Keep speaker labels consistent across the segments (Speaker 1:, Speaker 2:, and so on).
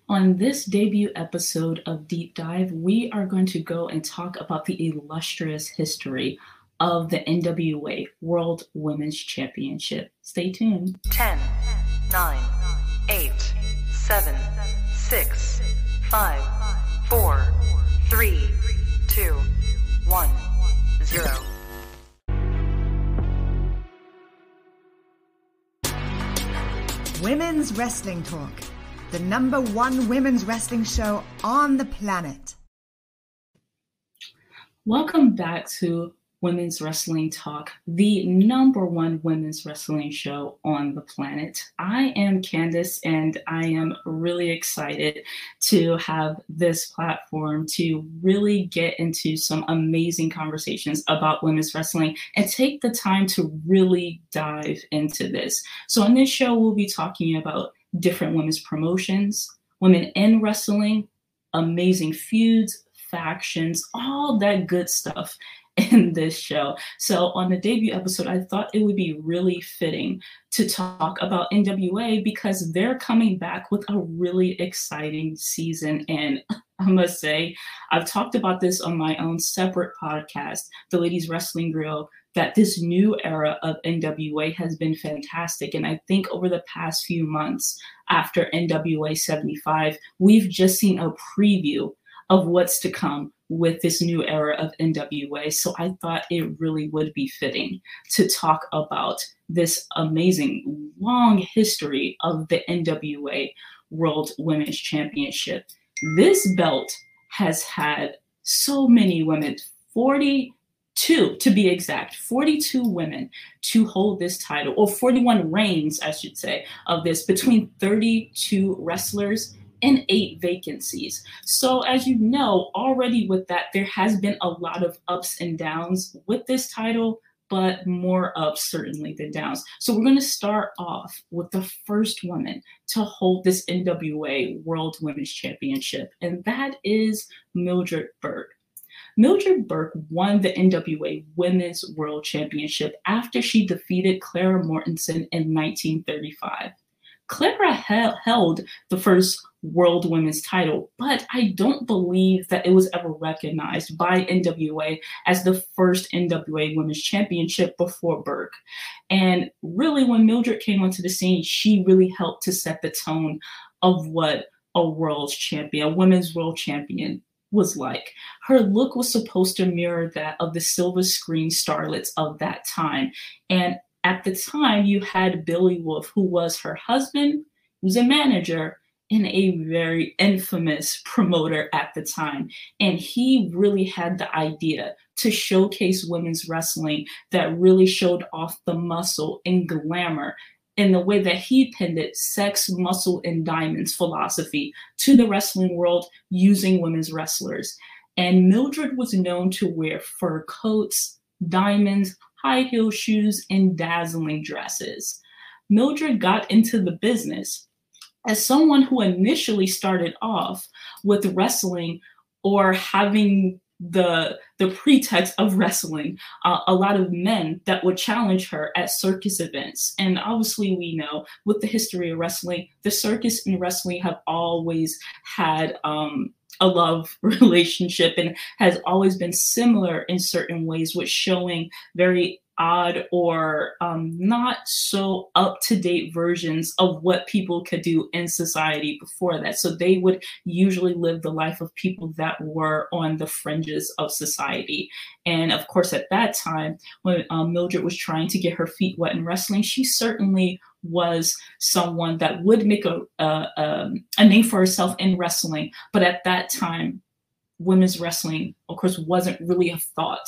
Speaker 1: On this debut episode of Deep Dive, we are going to go and talk about the illustrious history of the NWA World Women's Championship. Stay tuned.
Speaker 2: 10, 9, 8, 7, 6, 5, 4, 3, 2, 1, 0.
Speaker 3: Women's Wrestling Talk, the #1 women's wrestling show on the planet.
Speaker 1: Welcome back to Women's Wrestling Talk, the #1 women's wrestling show on the planet. I am Candace, and I am really excited to have this platform to really get into some amazing conversations about women's wrestling and take the time to really dive into this. So on this show, we'll be talking about different women's promotions, women in wrestling, amazing feuds, factions, all that good stuff in this show. So on the debut episode, I thought it would be really fitting to talk about NWA because they're coming back with a really exciting season. And I must say, I've talked about this on my own separate podcast, The Ladies Wrestling Grill, that this new era of NWA has been fantastic. And I think over the past few months after NWA 75, we've just seen a preview of what's to come with this new era of NWA. So I thought it really would be fitting to talk about this amazing long history of the NWA World Women's Championship. This belt has had so many women, 42 to be exact, 42 women to hold this title, or 41 reigns, I should say, of this, between 32 wrestlers and 8 vacancies. So as you know, already with that, there has been a lot of ups and downs with this title, but more ups certainly than downs. So we're going to start off with the first woman to hold this NWA World Women's Championship, and that is Mildred Burke. Mildred Burke won the NWA Women's World Championship after she defeated Clara Mortensen in 1935. Clara held the first World Women's title, but I don't believe that it was ever recognized by NWA as the first NWA Women's Championship before Burke. And really, when Mildred came onto the scene, she really helped to set the tone of what a world's champion, a women's world champion, was like. Her look was supposed to mirror that of the silver screen starlets of that time. And at the time, you had Billy Wolf, who was her husband, who was a manager, and a very infamous promoter at the time. And he really had the idea to showcase women's wrestling that really showed off the muscle and glamour in the way that he pinned it, sex, muscle, and diamonds philosophy to the wrestling world using women's wrestlers. And Mildred was known to wear fur coats, diamonds, high heel shoes, and dazzling dresses. Mildred got into the business as someone who initially started off with wrestling or having the pretext of wrestling a lot of men that would challenge her at circus events. And obviously we know with the history of wrestling, the circus and wrestling have always had a love relationship and has always been similar in certain ways, with showing very odd or not so up-to-date versions of what people could do in society before that. So they would usually live the life of people that were on the fringes of society. And of course, at that time, when Mildred was trying to get her feet wet in wrestling, she certainly was someone that would make a name for herself in wrestling. But at that time, women's wrestling, of course, wasn't really a thought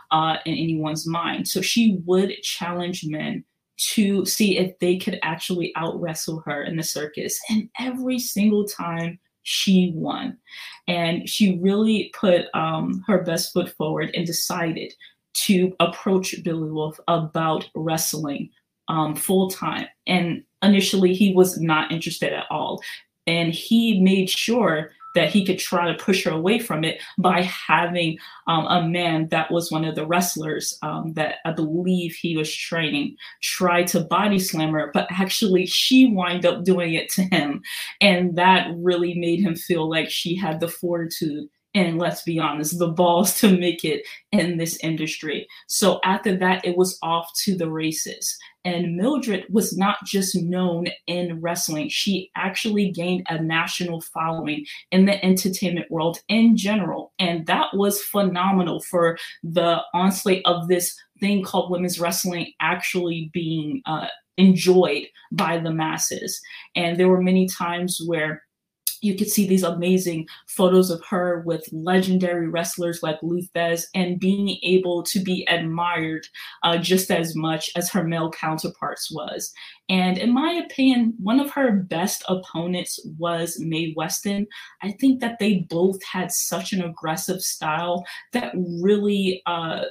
Speaker 1: in anyone's mind. So she would challenge men to see if they could actually out wrestle her in the circus. And every single time she won. And she really put her best foot forward and decided to approach Billy Wolf about wrestling full time. And initially he was not interested at all. And he made sure that he could try to push her away from it by having a man that was one of the wrestlers that I believe he was training try to body slam her, but actually she wind up doing it to him. And that really made him feel like she had the fortitude and, let's be honest, the balls to make it in this industry. So after that, it was off to the races. And Mildred was not just known in wrestling. She actually gained a national following in the entertainment world in general. And that was phenomenal for the onslaught of this thing called women's wrestling actually being enjoyed by the masses. And there were many times where you could see these amazing photos of her with legendary wrestlers like Lou Thesz and being able to be admired just as much as her male counterparts was. And in my opinion, one of her best opponents was Mae Weston. I think that they both had such an aggressive style that really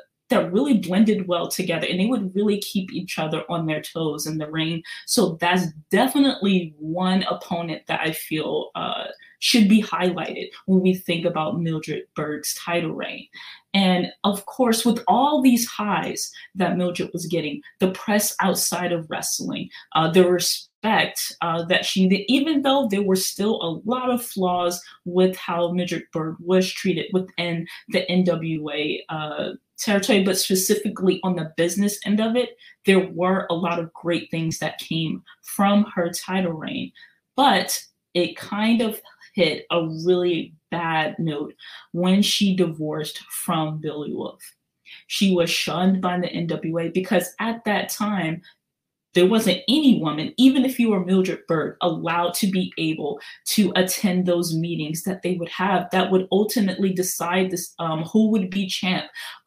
Speaker 1: blended well together, and they would really keep each other on their toes in the ring. So that's definitely one opponent that I feel should be highlighted when we think about Mildred Berg's title reign. And of course, with all these highs that Mildred was getting, the press outside of wrestling, the respect that she did, even though there were still a lot of flaws with how Mildred Berg was treated within the NWA territory, but specifically on the business end of it, there were a lot of great things that came from her title reign. But it kind of hit a really bad note when she divorced from Billy Wolf. She was shunned by the NWA because at that time, there wasn't any woman, even if you were Mildred Berg, allowed to be able to attend those meetings that they would have that would ultimately decide this, who would be champ,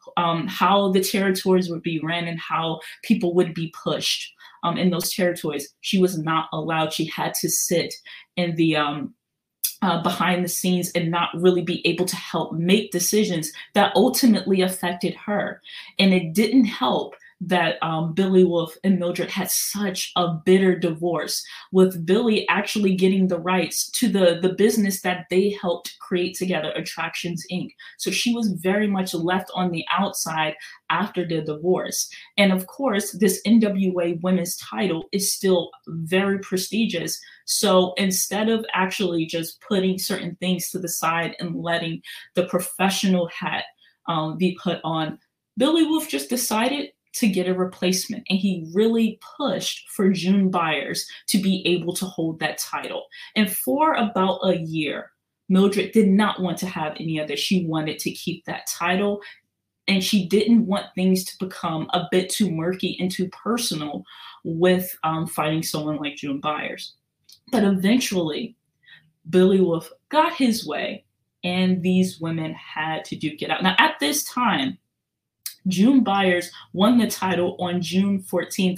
Speaker 1: how the territories would be ran, and how people would be pushed in those territories. She was not allowed. She had to sit in the behind the scenes and not really be able to help make decisions that ultimately affected her. And it didn't help that Billy Wolf and Mildred had such a bitter divorce, with Billy actually getting the rights to the business that they helped create together, Attractions Inc. So she was very much left on the outside after the divorce. And of course, this NWA women's title is still very prestigious. So instead of actually just putting certain things to the side and letting the professional hat be put on, Billy Wolf just decided to get a replacement, and he really pushed for June Byers to be able to hold that title. And for about a year, Mildred did not want to have any of this. She wanted to keep that title, and she didn't want things to become a bit too murky and too personal with fighting someone like June Byers. But eventually, Billy Wolf got his way, and these women had to duke it out. Now, at this time, June Byers won the title on June 14th,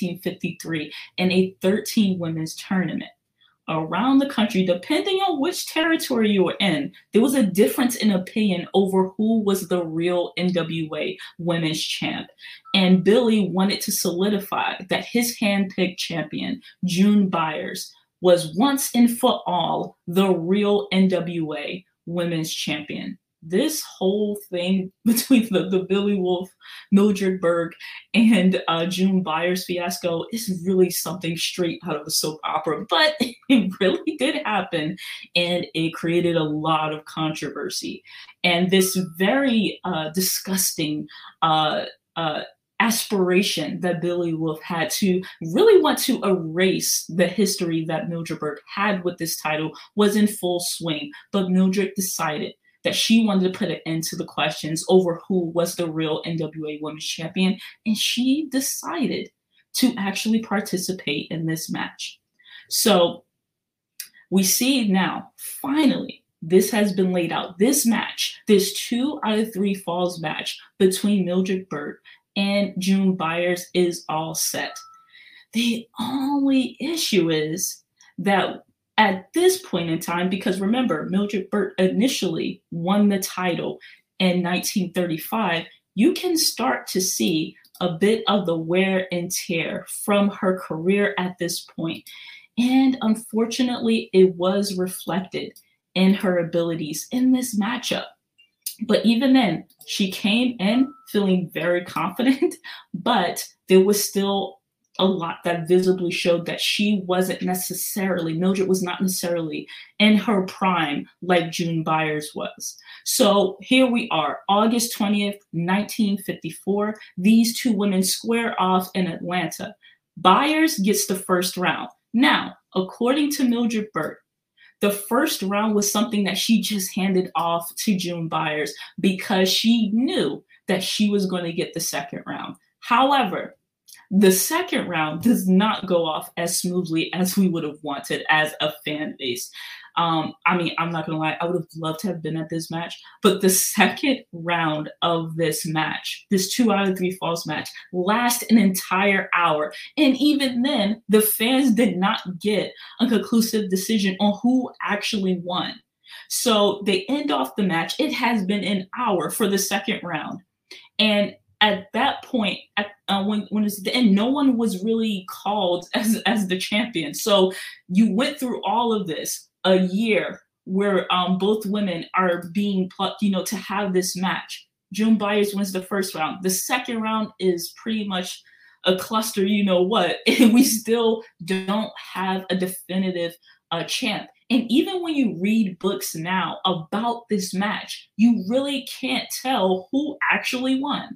Speaker 1: 1953, in a 13-women's tournament. Around the country, depending on which territory you were in, there was a difference in opinion over who was the real NWA women's champ. And Billy wanted to solidify that his handpicked champion, June Byers, was once and for all the real NWA women's champion. This whole thing between the Billy Wolf, Mildred Berg, and June Byers fiasco is really something straight out of a soap opera, but it really did happen, and it created a lot of controversy. And this very disgusting aspiration that Billy Wolf had to really want to erase the history that Mildred Berg had with this title was in full swing, but Mildred decided that she wanted to put an end to the questions over who was the real NWA Women's Champion, and she decided to actually participate in this match. So we see now, finally, this has been laid out. This match, this 2 out of 3 falls match between Mildred Berg and June Byers is all set. The only issue is that at this point in time, because remember, Mildred Berg initially won the title in 1935, you can start to see a bit of the wear and tear from her career at this point. And unfortunately, it was reflected in her abilities in this matchup. But even then, she came in feeling very confident, but there was still a lot that visibly showed that she wasn't necessarily, Mildred was not necessarily in her prime like June Byers was. So here we are, August 20th, 1954. These two women square off in Atlanta. Byers gets the first round. Now, according to Mildred Burke, the first round was something that she just handed off to June Byers because she knew that she was going to get the second round. However, the second round does not go off as smoothly as we would have wanted as a fan base. I mean, I'm not going to lie, I would have loved to have been at this match, but the second round of this match, this 2 out of 3 falls match, lasts an entire hour. And even then, the fans did not get a conclusive decision on who actually won. So they end off the match. It has been an hour for the second round. And at that point, when it's the end, no one was really called as the champion. So you went through all of this, a year where both women are being plucked, to have this match. June Byers wins the first round. The second round is pretty much a cluster, and we still don't have a definitive champ. And even when you read books now about this match, you really can't tell who actually won.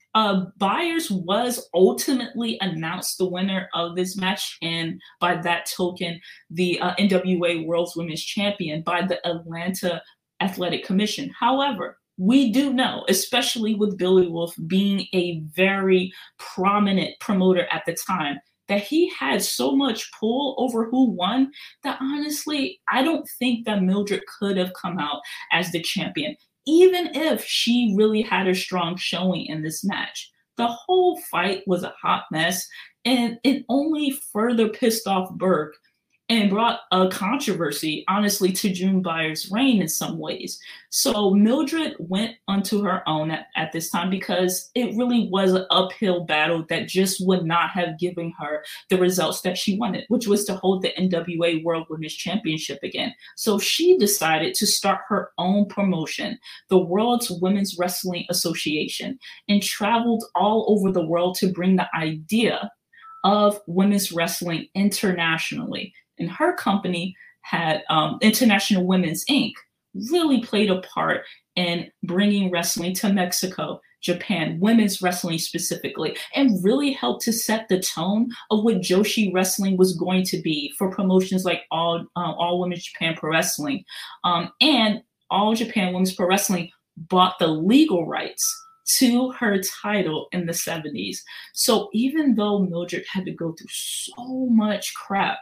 Speaker 1: Byers was ultimately announced the winner of this match, and by that token, the NWA World Women's Champion by the Atlanta Athletic Commission. However, we do know, especially with Billy Wolf being a very prominent promoter at the time, that he had so much pull over who won that honestly, I don't think that Mildred could have come out as the champion, even if she really had a strong showing in this match. The whole fight was a hot mess, and it only further pissed off Burke and brought a controversy, honestly, to June Byers' reign in some ways. So Mildred went onto her own at this time because it really was an uphill battle that just would not have given her the results that she wanted, which was to hold the NWA World Women's Championship again. So she decided to start her own promotion, the World's Women's Wrestling Association, and traveled all over the world to bring the idea of women's wrestling internationally. And her company had International Women's Inc. really played a part in bringing wrestling to Mexico, Japan, women's wrestling specifically, and really helped to set the tone of what Joshi wrestling was going to be for promotions like All Women's Japan Pro Wrestling. And All Japan Women's Pro Wrestling bought the legal rights to her title in the 70s. So even though Mildred had to go through so much crap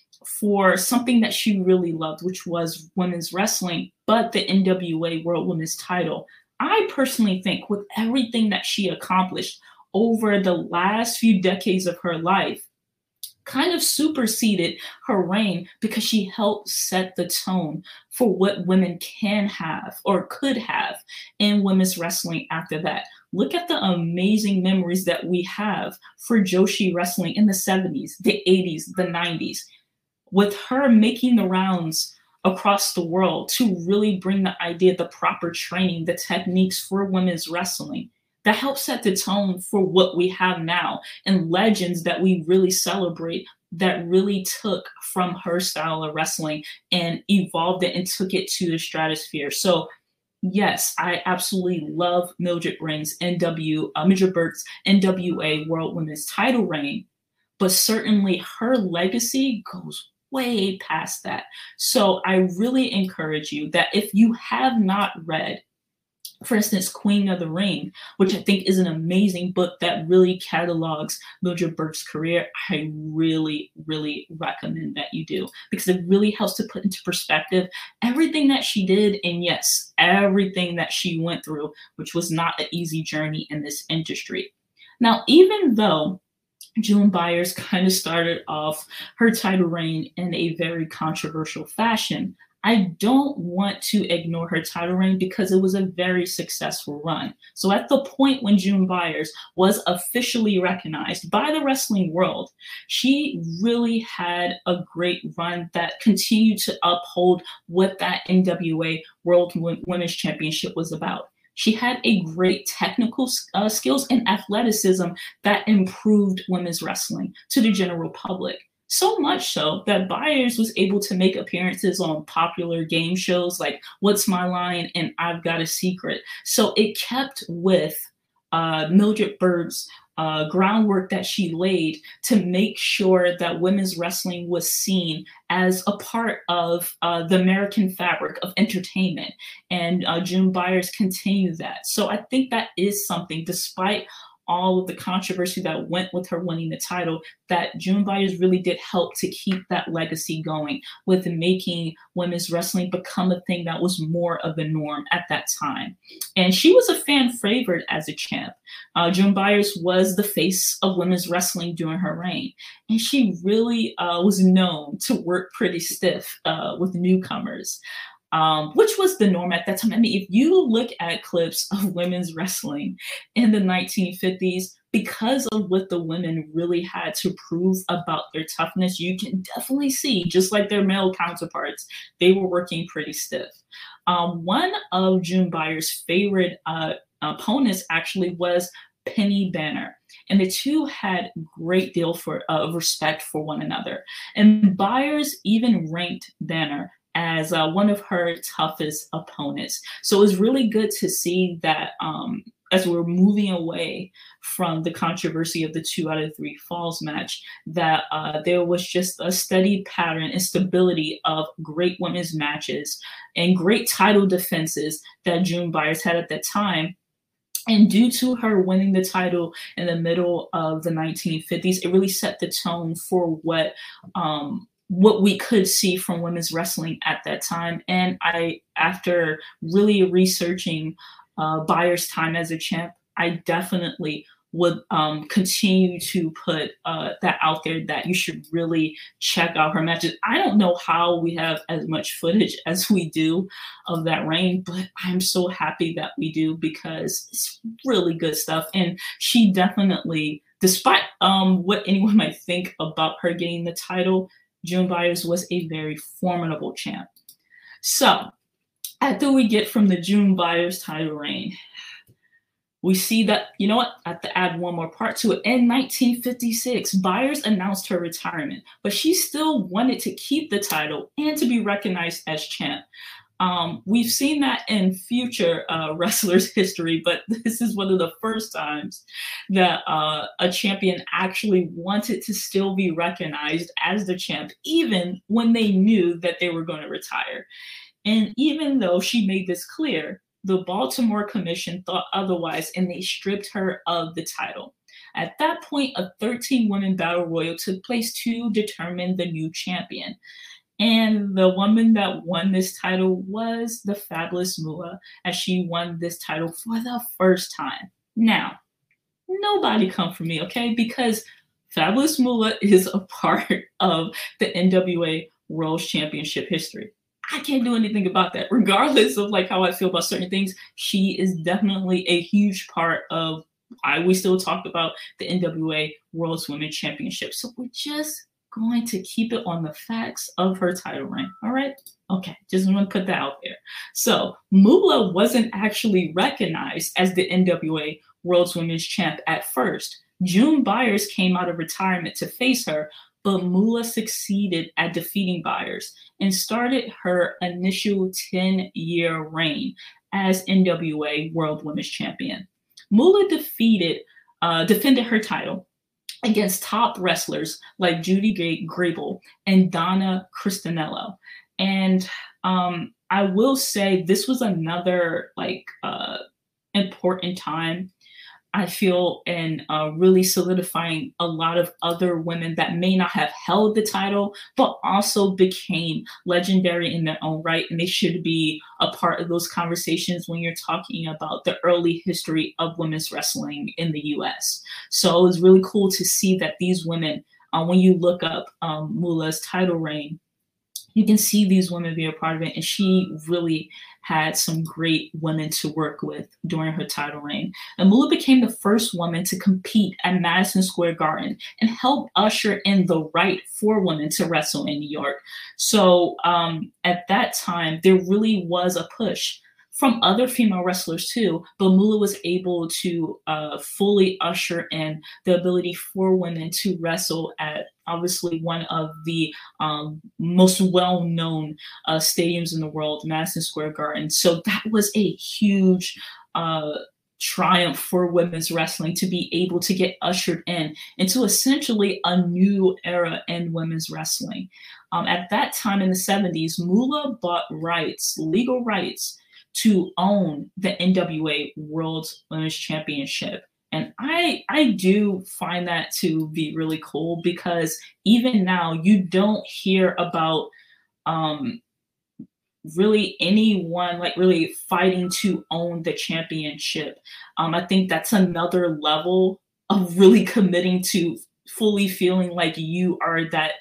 Speaker 1: for something that she really loved, which was women's wrestling, but the NWA World Women's title, I personally think with everything that she accomplished over the last few decades of her life, kind of superseded her reign because she helped set the tone for what women can have or could have in women's wrestling after that. Look at the amazing memories that we have for Joshi wrestling in the 70s, the 80s, the 90s. With her making the rounds across the world to really bring the idea, the proper training, the techniques for women's wrestling, that helps set the tone for what we have now and legends that we really celebrate that really took from her style of wrestling and evolved it and took it to the stratosphere. So yes, I absolutely love Mildred Burke's NWA World Women's title reign, but certainly her legacy goes way past that. So I really encourage you that if you have not read, for instance, Queen of the Ring, which I think is an amazing book that really catalogs Mildred Burke's career, I really, really recommend that you do, because it really helps to put into perspective everything that she did, and yes, everything that she went through, which was not an easy journey in this industry. Now, even though June Byers kind of started off her title reign in a very controversial fashion, I don't want to ignore her title reign because it was a very successful run. So at the point when June Byers was officially recognized by the wrestling world, she really had a great run that continued to uphold what that NWA World Women's Championship was about. She had a great technical skills and athleticism that improved women's wrestling to the general public. So much so that Byers was able to make appearances on popular game shows like What's My Line and I've Got a Secret. So it kept with Mildred Berg's groundwork that she laid to make sure that women's wrestling was seen as a part of the American fabric of entertainment. And June Byers continued that. So I think that is something, despite all of the controversy that went with her winning the title, that June Byers really did help to keep that legacy going with making women's wrestling become a thing that was more of the norm at that time. And she was a fan favorite as a champ. June Byers was the face of women's wrestling during her reign. And she really was known to work pretty stiff with newcomers. Which was the norm at that time. I mean, if you look at clips of women's wrestling in the 1950s, because of what the women really had to prove about their toughness, you can definitely see, just like their male counterparts, they were working pretty stiff. One of June Byers' favorite opponents actually was Penny Banner. And the two had great deal of respect for one another. And Byers even ranked Banner as one of her toughest opponents. So it was really good to see that as we're moving away from the controversy of the 2 out of 3 falls match, that there was just a steady pattern and stability of great women's matches and great title defenses that June Byers had at that time. And due to her winning the title in the middle of the 1950s, it really set the tone for what we could see from women's wrestling at that time. And after really researching Byers' time as a champ, I definitely would continue to put that out there, that you should really check out her matches. I don't know how we have as much footage as we do of that reign, but I'm so happy that we do, because it's really good stuff. And she definitely, despite what anyone might think about her getting the title, June Byers was a very formidable champ. So after we get from the June Byers title reign, we see that, you know what, I have to add one more part to it. In 1956, Byers announced her retirement, but she still wanted to keep the title and to be recognized as champ. We've seen that in future wrestlers' history, but this is one of the first times that a champion actually wanted to still be recognized as the champ, even when they knew that they were going to retire. And even though she made this clear, the Baltimore Commission thought otherwise, and they stripped her of the title. At that point, a 13-woman battle royal took place to determine the new champion. And the woman that won this title was the Fabulous Moolah, as she won this title for the first time. Now, nobody come for me, okay? Because Fabulous Moolah is a part of the NWA World Championship history. I can't do anything about that. Regardless of like how I feel about certain things, she is definitely a huge part of why we still talk about the NWA World Women's Championship. So we're just going to keep it on the facts of her title reign. All right? Okay, just want to put that out there. So Moolah wasn't actually recognized as the NWA World Women's Champ at first. June Byers came out of retirement to face her, but Moolah succeeded at defeating Byers and started her initial 10-year reign as NWA World Women's Champion. Moolah defended her title against top wrestlers like Judy Grable and Donna Cristanello. And I will say this was another important time, I feel, in really solidifying a lot of other women that may not have held the title, but also became legendary in their own right. And they should be a part of those conversations when you're talking about the early history of women's wrestling in the US. So it was really cool to see that these women, when you look up Moolah's title reign, you can see these women be a part of it. And she really had some great women to work with during her title reign. And Moolah became the first woman to compete at Madison Square Garden and helped usher in the right for women to wrestle in New York. So at that time, there really was a push from other female wrestlers too, but Moolah was able to fully usher in the ability for women to wrestle at obviously one of the most well-known stadiums in the world, Madison Square Garden. So that was a huge triumph for women's wrestling, to be able to get ushered in into essentially a new era in women's wrestling. At that time in the 70s, Moolah bought rights, legal rights, to own the NWA World Women's Championship. And I do find that to be really cool, because even now you don't hear about really anyone like really fighting to own the championship. I think that's another level of really committing to fully feeling like you are that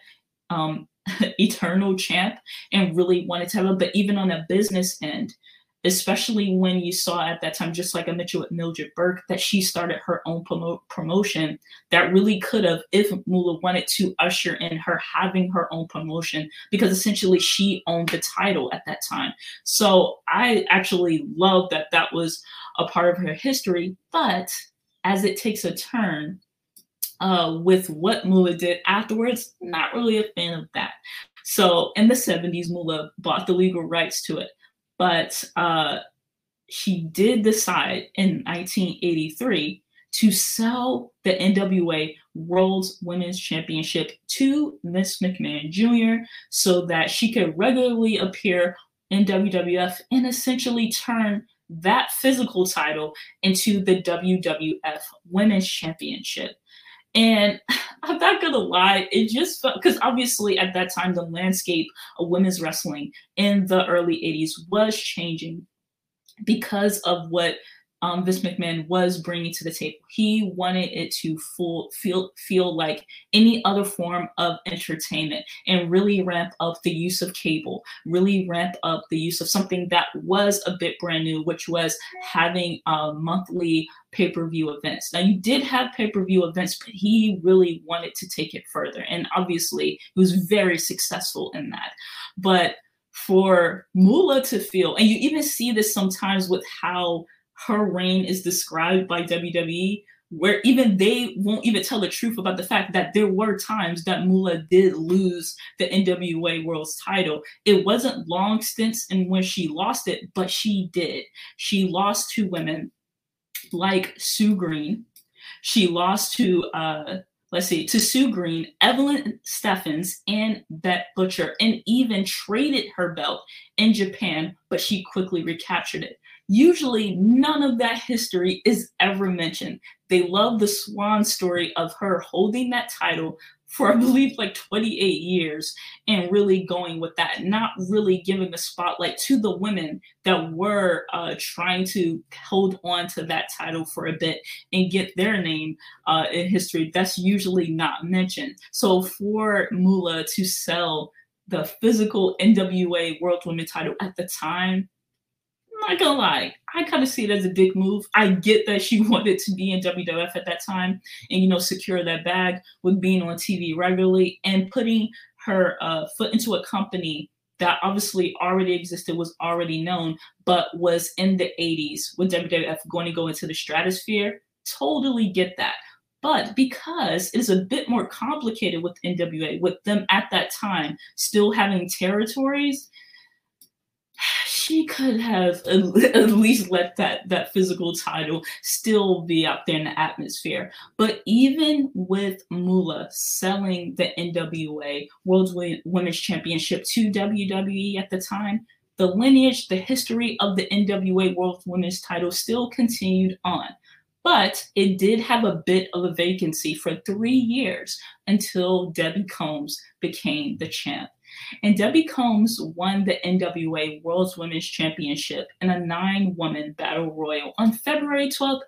Speaker 1: eternal champ and really wanted to have it. But even on a business end, especially when you saw at that time, just like I mentioned with Mildred Burke, that she started her own promotion that really could have, if Moolah wanted to, usher in her having her own promotion, because essentially she owned the title at that time. So I actually love that that was a part of her history. But as it takes a turn with what Moolah did afterwards, not really a fan of that. So in the 70s, Moolah bought the legal rights to it. But she did decide in 1983 to sell the NWA World Women's Championship to Vince McMahon Jr. so that she could regularly appear in WWF and essentially turn that physical title into the WWF Women's Championship. And I'm not gonna lie, it just felt, because obviously at that time the landscape of women's wrestling in the early 80s was changing because of what Vince McMahon was bringing to the table. He wanted it to feel like any other form of entertainment, and really ramp up the use of cable, really ramp up the use of something that was a bit brand new, which was having monthly pay-per-view events. Now, you did have pay-per-view events, but he really wanted to take it further. And obviously, he was very successful in that. But for Moolah to feel, and you even see this sometimes with how her reign is described by WWE, where even they won't even tell the truth about the fact that there were times that Moolah did lose the NWA World's title. It wasn't long stints in when she lost it, but she did. She lost to women like Sue Green. She lost to Sue Green, Evelyn Steffens, and Bette Butcher, and even traded her belt in Japan, but she quickly recaptured it. Usually, none of that history is ever mentioned. They love the swan story of her holding that title for, I believe, like 28 years and really going with that, not really giving the spotlight to the women that were trying to hold on to that title for a bit and get their name in history. That's usually not mentioned. So for Moolah to sell the physical NWA World Women's title at the time, I'm not gonna lie, I kind of see it as a big move. I get that she wanted to be in WWF at that time and, secure that bag with being on TV regularly and putting her foot into a company that obviously already existed, was already known, but was in the 80s with WWF going to go into the stratosphere. Totally get that. But because it is a bit more complicated with NWA, with them at that time still having territories, she could have at least let that physical title still be out there in the atmosphere. But even with Moolah selling the NWA World Women's Championship to WWE at the time, the lineage, the history of the NWA World Women's title still continued on. But it did have a bit of a vacancy for 3 years until Debbie Combs became the champ. And Debbie Combs won the NWA World Women's Championship in a 9-woman battle royal on February 12,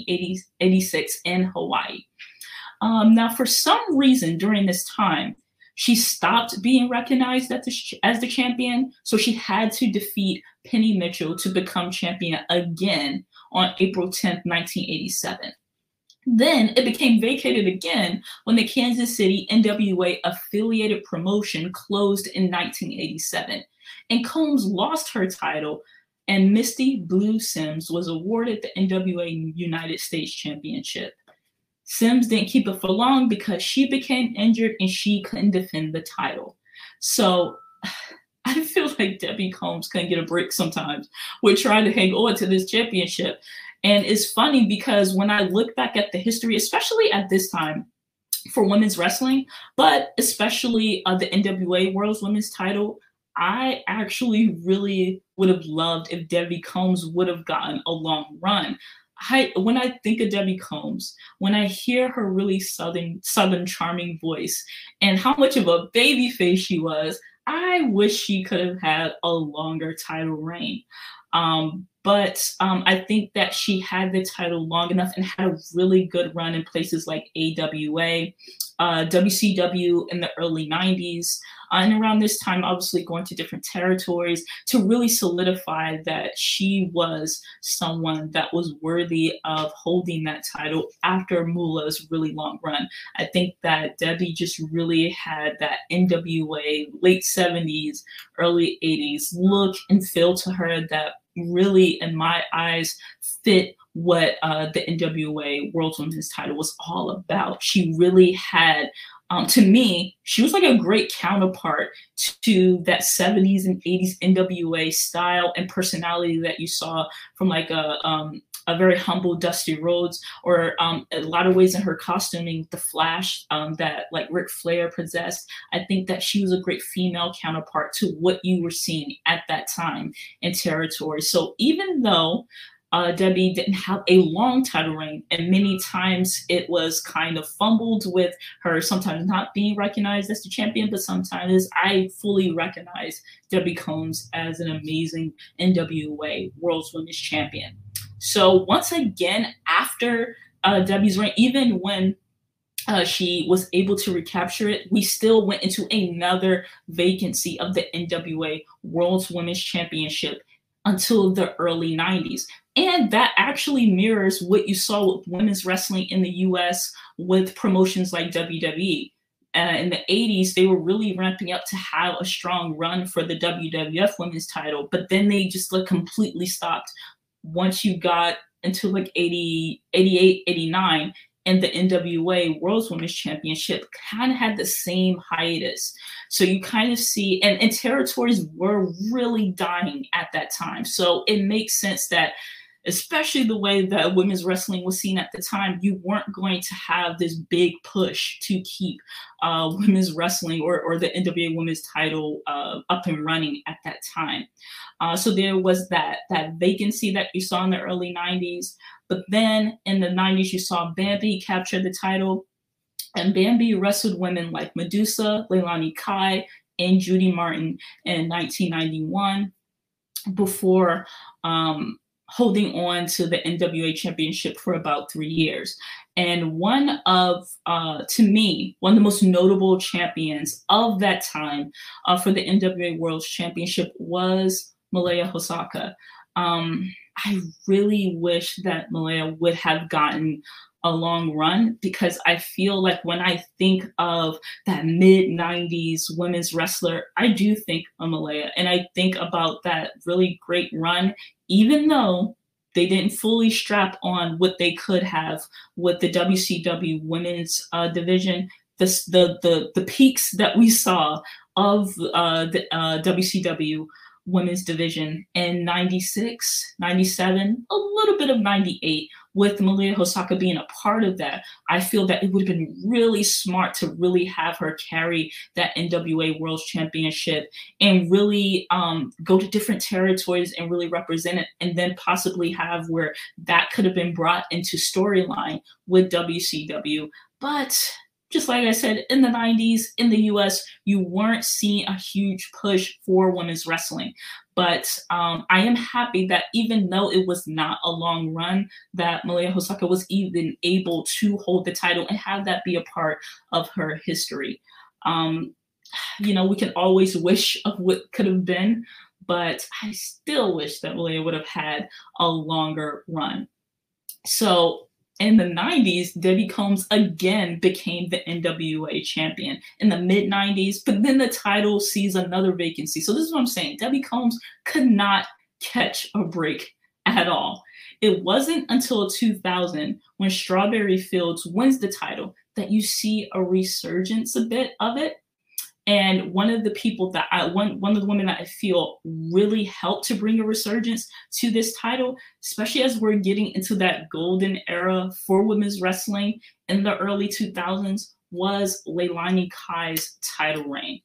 Speaker 1: 1986 in Hawaii. Now, for some reason during this time, she stopped being recognized as the champion. So she had to defeat Penny Mitchell to become champion again on April 10th, 1987. Then it became vacated again when the Kansas City NWA affiliated promotion closed in 1987. And Combs lost her title, and Misty Blue Sims was awarded the NWA United States Championship. Sims didn't keep it for long because she became injured and she couldn't defend the title. So I feel like Debbie Combs couldn't get a break sometimes with trying to hang on to this championship. And it's funny because when I look back at the history, especially at this time for women's wrestling, but especially the NWA World's Women's title, I actually really would have loved if Debbie Combs would have gotten a long run. When I think of Debbie Combs, when I hear her really southern charming voice and how much of a baby face she was, I wish she could have had a longer title reign. But I think that she had the title long enough and had a really good run in places like AWA, WCW in the early 90s. And around this time, obviously going to different territories to really solidify that she was someone that was worthy of holding that title after Moolah's really long run. I think that Debbie just really had that NWA late 70s, early 80s look and feel to her that really, in my eyes, fit what the NWA World's Women's title was all about. She really had, to me, she was like a great counterpart to that 70s and 80s NWA style and personality that you saw from like a very humble Dusty Rhodes, or a lot of ways in her costuming, the flash that like Ric Flair possessed. I think that she was a great female counterpart to what you were seeing at that time in territory. So even though Debbie didn't have a long title reign, and many times it was kind of fumbled with her sometimes not being recognized as the champion, but sometimes I fully recognize Debbie Combs as an amazing NWA World's Women's Champion. So once again, after Debbie's reign, even when she was able to recapture it, we still went into another vacancy of the NWA World's Women's Championship until the early 90s. And that actually mirrors what you saw with women's wrestling in the US with promotions like WWE. In the 80s, they were really ramping up to have a strong run for the WWF women's title, but then they just like completely stopped once you got into like 80, 88, 89, and the NWA World's Women's Championship kind of had the same hiatus. So you kind of see, and territories were really dying at that time. So it makes sense that, especially the way that women's wrestling was seen at the time, you weren't going to have this big push to keep women's wrestling or the NWA women's title up and running at that time. So there was that vacancy that you saw in the early 90s. But then in the 90s, you saw Bambi capture the title. And Bambi wrestled women like Medusa, Leilani Kai, and Judy Martin in 1991 before holding on to the NWA championship for about 3 years. And one of, to me, one of the most notable champions of that time for the NWA World Championship was Malia Hosaka. I really wish that Malia would have gotten a long run, because I feel like when I think of that mid-90s women's wrestler, I do think of Malia, and I think about that really great run, even though they didn't fully strap on what they could have with the WCW women's division. The peaks that we saw of the WCW women's division in 96, 97, a little bit of 98, with Malia Hosaka being a part of that, I feel that it would have been really smart to really have her carry that NWA World Championship and really go to different territories and really represent it, and then possibly have where that could have been brought into storyline with WCW. But just like I said, in the 90s, in the US, you weren't seeing a huge push for women's wrestling. But I am happy that even though it was not a long run, that Malia Hosaka was even able to hold the title and have that be a part of her history. we can always wish of what could have been, but I still wish that Leia would have had a longer run. So in the 90s, Debbie Combs again became the NWA champion in the mid 90s, but then the title sees another vacancy. So this is what I'm saying. Debbie Combs could not catch a break at all. It wasn't until 2000 when Strawberry Fields wins the title that you see a resurgence a bit of it. And one of the people that one of the women that I feel really helped to bring a resurgence to this title, especially as we're getting into that golden era for women's wrestling in the early 2000s, was Leilani Kai's title reign.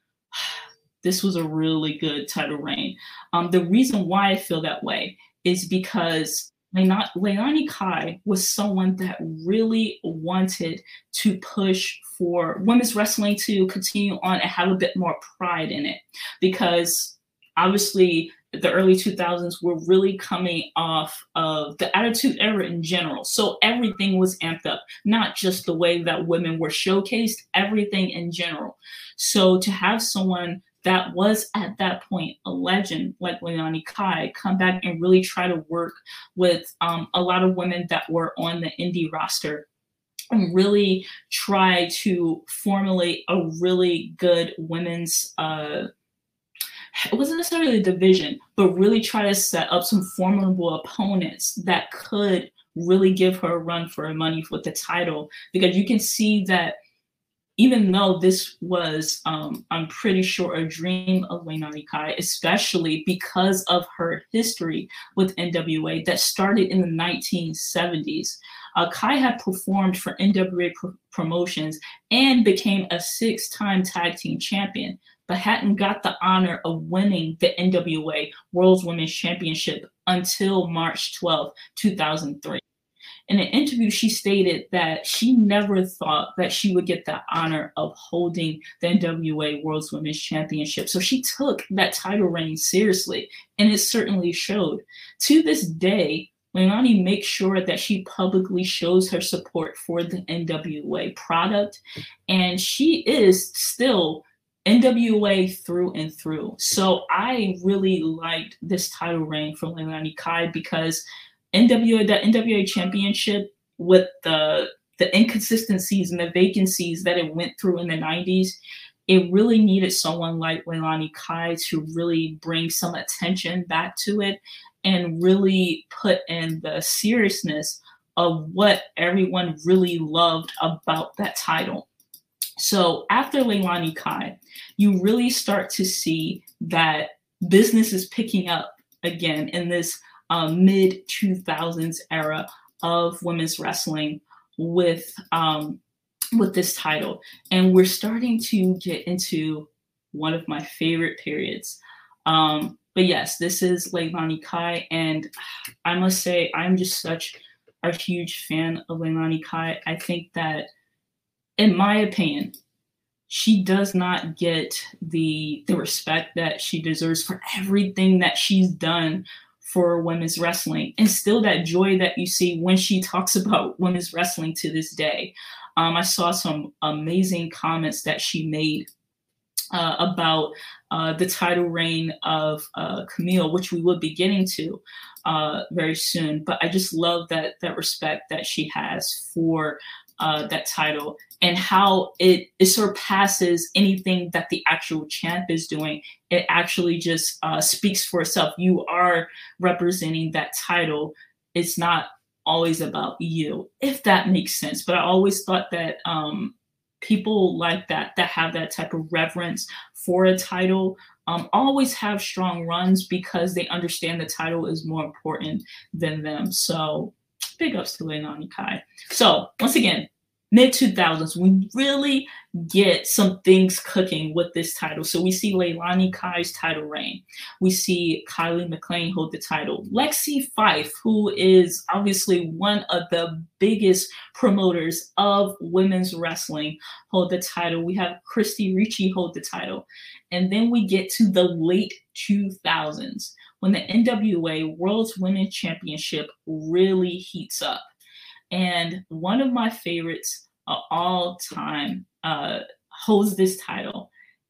Speaker 1: This was a really good title reign. The reason why I feel that way is because Leilani Kai was someone that really wanted to push for women's wrestling to continue on and have a bit more pride in it. Because obviously the early 2000s were really coming off of the Attitude Era in general. So everything was amped up, not just the way that women were showcased, everything in general. So to have someone that was at that point a legend like Leilani Kai come back and really try to work with a lot of women that were on the indie roster and really try to formulate a really good women's, it wasn't necessarily a division, but really try to set up some formidable opponents that could really give her a run for her money with the title. Because you can see that even though this was, I'm pretty sure, a dream of Leilani Kai, especially because of her history with NWA that started in the 1970s. Kai had performed for NWA promotions and became a 6-time tag team champion, but hadn't got the honor of winning the NWA World Women's Championship until March 12, 2003. In an interview, she stated that she never thought that she would get the honor of holding the NWA World Women's Championship. So she took that title reign seriously, and it certainly showed. To this day, Leilani makes sure that she publicly shows her support for the NWA product, and she is still NWA through and through. So I really liked this title reign from Leilani Kai because the NWA championship, with the inconsistencies and the vacancies that it went through in the 90s, it really needed someone like Leilani Kai to really bring some attention back to it and really put in the seriousness of what everyone really loved about that title. So after Leilani Kai, you really start to see that business is picking up again in this mid 2000s era of women's wrestling with this title. And we're starting to get into one of my favorite periods. But yes, this is Leilani Kai, and I must say I'm just such a huge fan of Leilani Kai. I think that, in my opinion, she does not get the respect that she deserves for everything that she's done for women's wrestling, and still that joy that you see when she talks about women's wrestling to this day. I saw some amazing comments that she made about the title reign of Camille, which we will be getting to very soon. But I just love that respect that she has for that title and how it surpasses anything that the actual champ is doing. It actually just speaks for itself. You are representing that title. It's not always about you, if that makes sense. But I always thought that people like that have that type of reverence for a title always have strong runs because they understand the title is more important than them. So big ups to Leilani Kai. So once again, mid-2000s, we really get some things cooking with this title. So we see Leilani Kai's title reign. We see Kylie McLean hold the title. Lexi Fife, who is obviously one of the biggest promoters of women's wrestling, hold the title. We have Christy Ricci hold the title. And then we get to the late 2000s when the NWA World's Women's Championship really heats up. And one of my favorites of all time holds this title,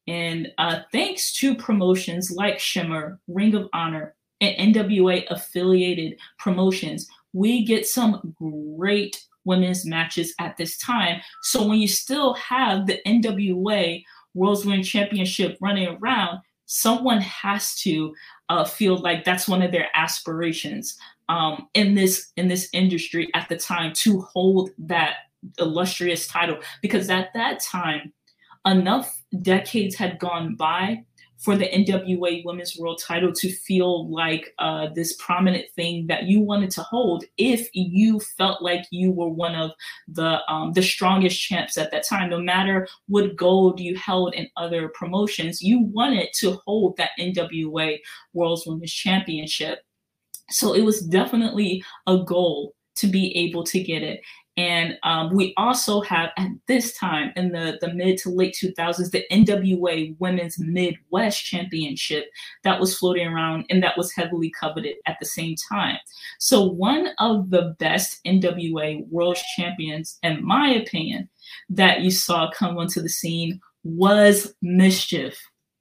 Speaker 1: And thanks to promotions like Shimmer, Ring of Honor, and NWA affiliated promotions, we get some great women's matches at this time. So when you still have the NWA World's Women's Championship running around, someone has to feel like that's one of their aspirations in this industry at the time, to hold that illustrious title, because at that time enough decades had gone by for the NWA Women's World Title to feel like this prominent thing that you wanted to hold if you felt like you were one of the strongest champs at that time. No matter what gold you held in other promotions, you wanted to hold that NWA World's Women's Championship. So it was definitely a goal to be able to get it. And we also have, at this time in the mid to late 2000s, the NWA Women's Midwest Championship that was floating around and that was heavily coveted at the same time. So one of the best NWA World Champions, in my opinion, that you saw come onto the scene was MSCHF.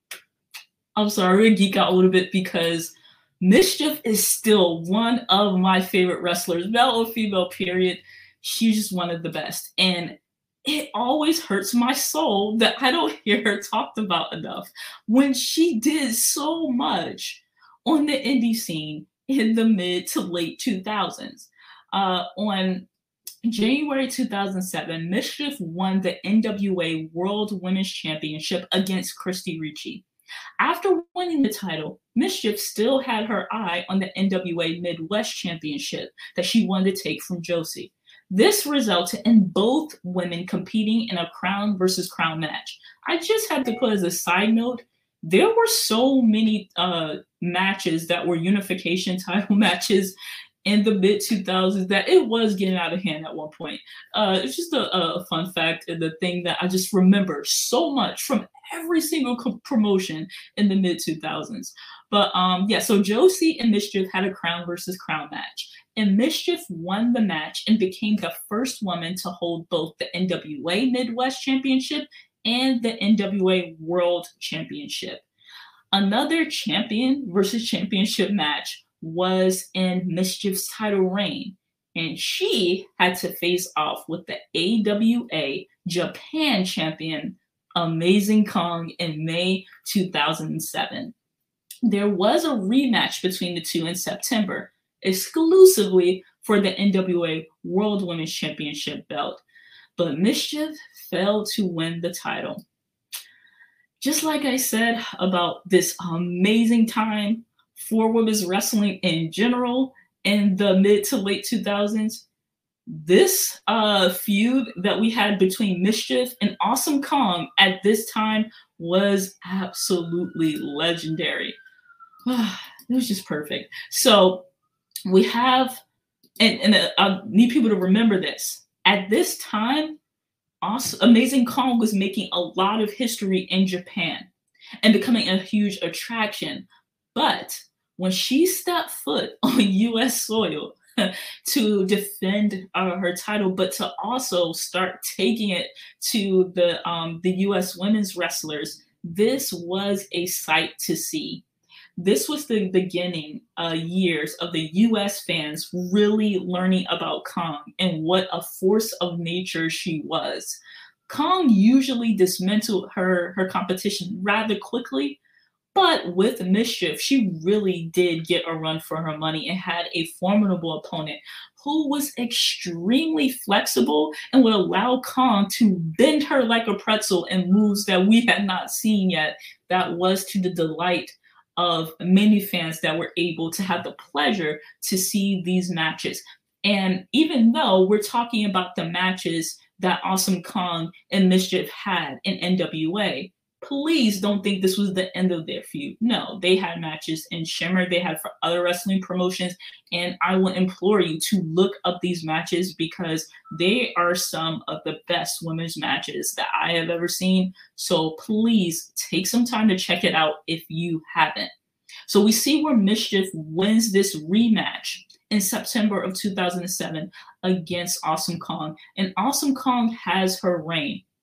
Speaker 1: I'm sorry, we're gonna geek out a little bit because MSCHF is still one of my favorite wrestlers, male or female, period. She's just one of the best. And it always hurts my soul that I don't hear her talked about enough when she did so much on the indie scene in the mid to late 2000s. On January 2007, MSCHF won the NWA World Women's Championship against Christy Ricci. After winning the title, MSCHF still had her eye on the NWA Midwest Championship that she wanted to take from Josie. This resulted in both women competing in a crown versus crown match. I just had to put as a side note, there were so many matches that were unification title matches in the mid 2000s that it was getting out of hand at one point. It's just a fun fact, and the thing that I just remember so much from every single promotion in the mid 2000s. But yeah, so Josie and MSCHF had a crown versus crown match. And MSCHF won the match and became the first woman to hold both the NWA Midwest Championship and the NWA World Championship. Another champion versus championship match was in MSCHF's title reign, and she had to face off with the AWA Japan champion, Amazing Kong, in May 2007. There was a rematch between the two in September, exclusively for the NWA World Women's Championship belt, but MSCHF failed to win the title. Just like I said about this amazing time for women's wrestling in general in the mid to late 2000s, this feud that we had between MSCHF and Awesome Kong at this time was absolutely legendary. It was just perfect. So we have, and I need people to remember this. At this time, Amazing Kong was making a lot of history in Japan and becoming a huge attraction. But when she stepped foot on U.S. soil to defend her title, but to also start taking it to the U.S. women's wrestlers, this was a sight to see. This was the beginning years of the U.S. fans really learning about Kong and what a force of nature she was. Kong usually dismantled her competition rather quickly, but with MSCHF, she really did get a run for her money and had a formidable opponent who was extremely flexible and would allow Kong to bend her like a pretzel in moves that we had not seen yet. That was to the delight of many fans that were able to have the pleasure to see these matches. And even though we're talking about the matches that Awesome Kong and MSCHF had in NWA, please don't think this was the end of their feud. No, they had matches in Shimmer, they had for other wrestling promotions, and I would implore you to look up these matches because they are some of the best women's matches that I have ever seen. So please take some time to check it out if you haven't. So we see where MSCHF wins this rematch in September of 2007 against Awesome Kong, and Awesome Kong has her reign.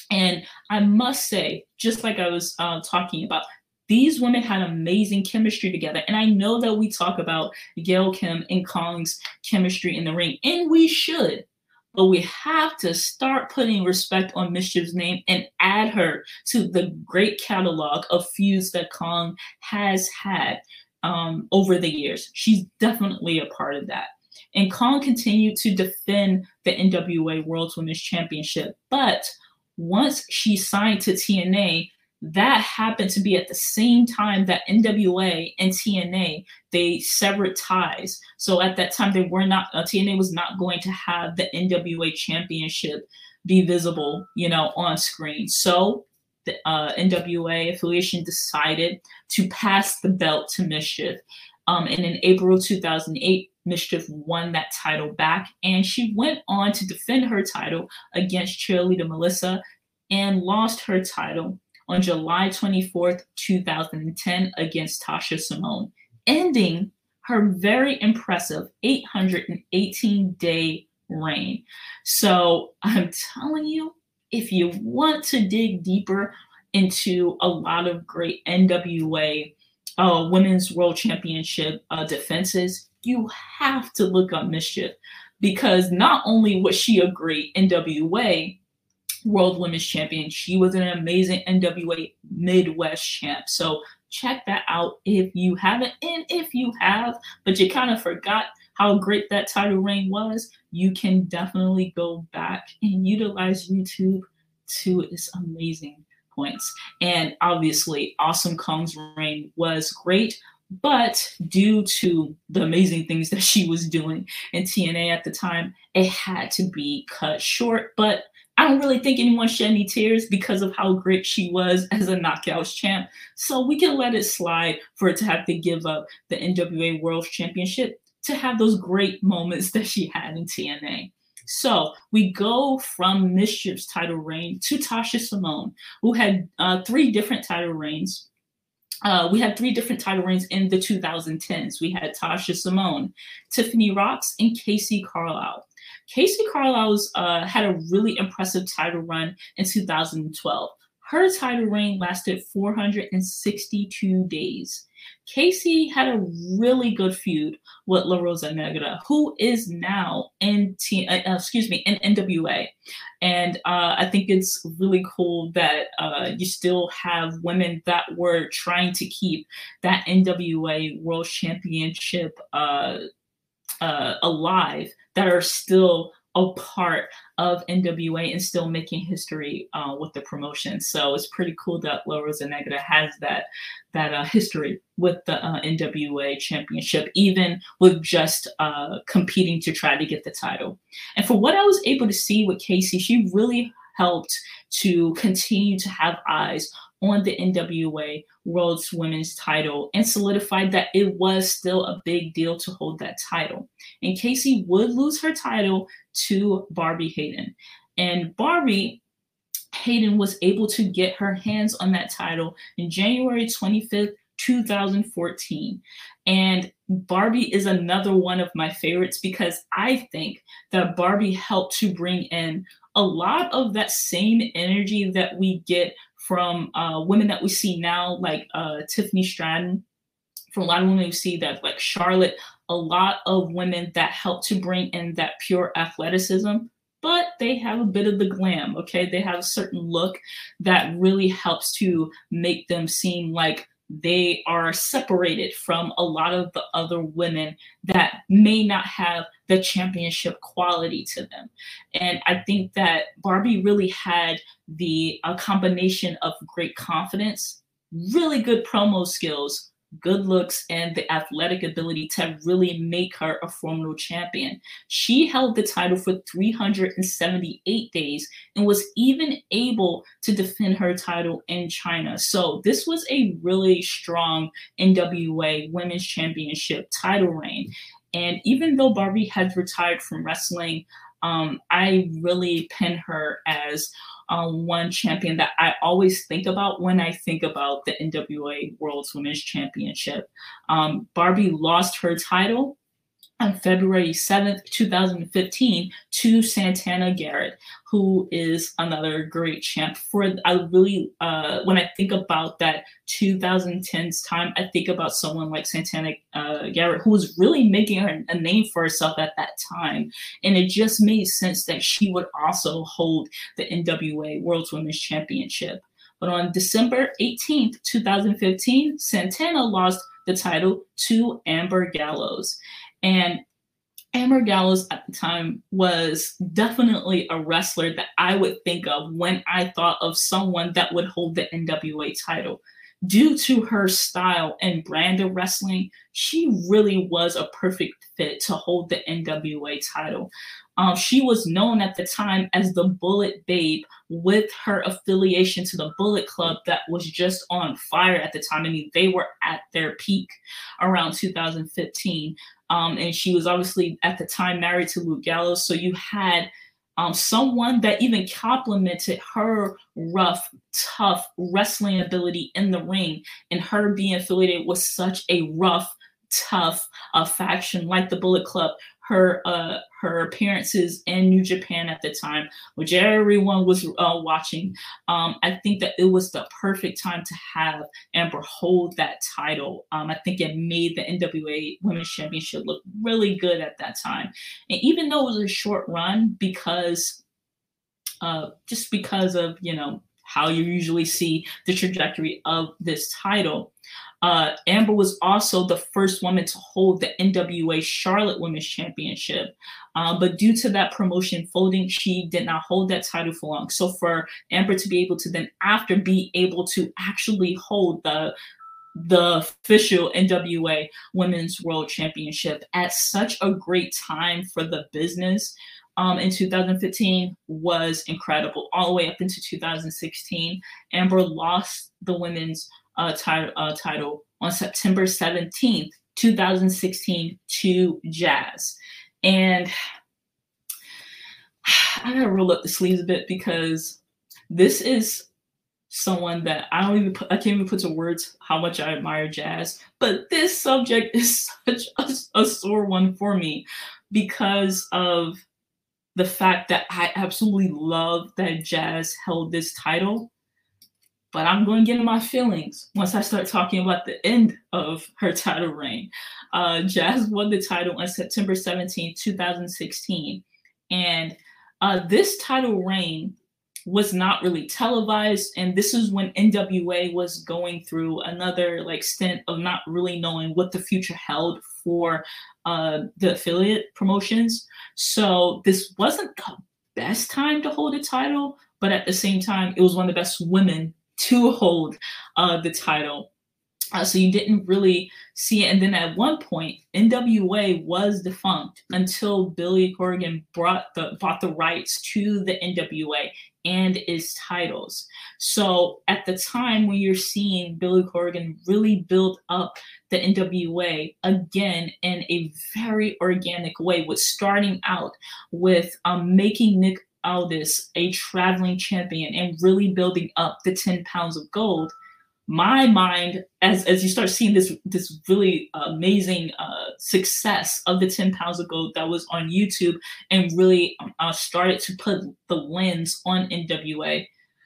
Speaker 1: And I must say, just like I was talking about, these women had amazing chemistry together. And I know that we talk about Gail Kim and Kong's chemistry in the ring, and we should. But we have to start putting respect on MSCHF's name and add her to the great catalog of feuds that Kong has had over the years. She's definitely a part of that. And Kong continued to defend the NWA World Women's Championship. But once she signed to TNA, that happened to be at the same time that NWA and TNA, they severed ties. So at that time, they were not, TNA was not going to have the NWA championship be visible, on screen. So the NWA affiliation decided to pass the belt to MSCHF. And in April 2008, MSCHF won that title back, and she went on to defend her title against cheerleader Melissa and lost her title on July 24th, 2010 against Tasha Simone, ending her very impressive 818-day reign. So I'm telling you, if you want to dig deeper into a lot of great NWA Women's World Championship defenses, you have to look up MSCHF, because not only was she a great NWA World Women's Champion, she was an amazing NWA Midwest champ. So check that out if you haven't. And if you have, but you kind of forgot how great that title reign was, you can definitely go back and utilize YouTube to its amazing points. And obviously, Awesome Kong's reign was great, but due to the amazing things that she was doing in TNA at the time, it had to be cut short. But I don't really think anyone shed any tears because of how great she was as a Knockouts champ. So we can let it slide for it to have to give up the NWA World Championship to have those great moments that she had in TNA. So we go from MSCHF's title reign to Tasha Simone, who had 3 different title reigns. We had 3 different title reigns in the 2010s. We had Tasha Simone, Tiffany Rocks, and Kacee Carlisle. Kacee Carlisle's had a really impressive title run in 2012. Her title reign lasted 462 days. Kacee had a really good feud with La Rosa Negra, who is now in NWA. And I think it's really cool that you still have women that were trying to keep that NWA World Championship alive, that are still a part of NWA and still making history with the promotion. So it's pretty cool that La Rosa Negra has that history with the NWA championship, even with just competing to try to get the title. And for what I was able to see with Kacee, she really helped to continue to have eyes on the NWA World's Women's title and solidified that it was still a big deal to hold that title. And Kacee would lose her title to Barbie Hayden. And Barbie Hayden was able to get her hands on that title in January 25th, 2014. And Barbie is another one of my favorites because I think that Barbie helped to bring in a lot of that same energy that we get from women that we see now, like Tiffany Stratton, from a lot of women we see that, like Charlotte, a lot of women that help to bring in that pure athleticism, but they have a bit of the glam, okay? They have a certain look that really helps to make them seem like they are separated from a lot of the other women that may not have the championship quality to them. And I think that Barbie really had a combination of great confidence, really good promo skills, good looks, and the athletic ability to really make her a formidable champion. She held the title for 378 days and was even able to defend her title in China. So this was a really strong NWA Women's Championship title reign. And even though Barbie has retired from wrestling, I really pin her as one champion that I always think about when I think about the NWA World's Women's Championship. Barbie lost her title on February 7th, 2015, to Santana Garrett, who is another great champ. When I think about that 2010s time, I think about someone like Santana Garrett, who was really making a name for herself at that time. And it just made sense that she would also hold the NWA World Women's Championship. But on December 18th, 2015, Santana lost the title to Amber Gallows. And Amber Gallows at the time was definitely a wrestler that I would think of when I thought of someone that would hold the NWA title. Due to her style and brand of wrestling, she really was a perfect fit to hold the NWA title. She was known at the time as the Bullet Babe, with her affiliation to the Bullet Club that was just on fire at the time. I mean, they were at their peak around 2015. And she was obviously at the time married to Luke Gallows. So you had someone that even complimented her rough, tough wrestling ability in the ring, and her being affiliated with such a rough, tough faction like the Bullet Club. Her appearances in New Japan at the time, which everyone was watching, I think that it was the perfect time to have Amber hold that title. I think it made the NWA Women's Championship look really good at that time. And even though it was a short run, because of, how you usually see the trajectory of this title, Amber was also the first woman to hold the NWA Charlotte Women's Championship. But due to that promotion folding, she did not hold that title for long. So for Amber to be able to then after be able to actually hold the official NWA Women's World Championship at such a great time for the business in 2015 was incredible. All the way up into 2016, Amber lost the women's title on September 17th, 2016 to Jazz. And I gotta roll up the sleeves a bit, because this is someone that I can't even put to words how much I admire Jazz, but this subject is such a sore one for me because of the fact that I absolutely love that Jazz held this title. But I'm going to get in my feelings once I start talking about the end of her title reign. Jazz won the title on September 17, 2016. And this title reign was not really televised. And this is when NWA was going through another stint of not really knowing what the future held for the affiliate promotions. So this wasn't the best time to hold a title, but at the same time, it was one of the best women to hold the title. So you didn't really see it. And then at one point, NWA was defunct until Billy Corgan bought the rights to the NWA and its titles. So at the time when you're seeing Billy Corgan really build up the NWA again in a very organic way, with starting out with making Nick Aldis a traveling champion and really building up the 10 pounds of gold. My mind, as you start seeing this really amazing success of the 10 pounds of gold that was on YouTube, and really started to put the lens on NWA,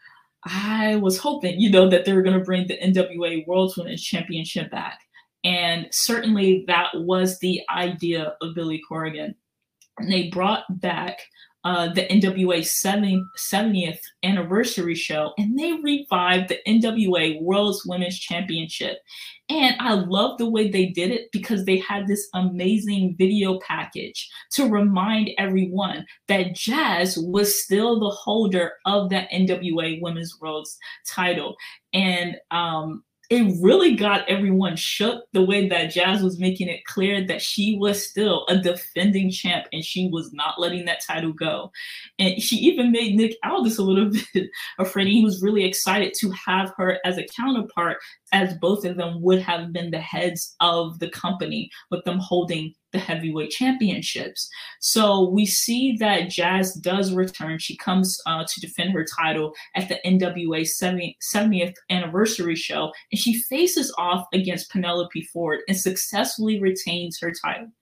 Speaker 1: I was hoping, that they were going to bring the NWA World Women's Championship back. And certainly that was the idea of Billy Corgan. And they brought back the NWA 70th anniversary show, and they revived the NWA World Women's Championship. And I love the way they did it, because they had this amazing video package to remind everyone that Jazz was still the holder of that NWA Women's World title. And it really got everyone shook, the way that Jazz was making it clear that she was still a defending champ and she was not letting that title go. And she even made Nick Aldis a little bit afraid. He was really excited to have her as a counterpart, as both of them would have been the heads of the company, with them holding the heavyweight championships. So we see that Jazz does return. She comes to defend her title at the NWA 70th anniversary show, and she faces off against Penelope Ford and successfully retains her title.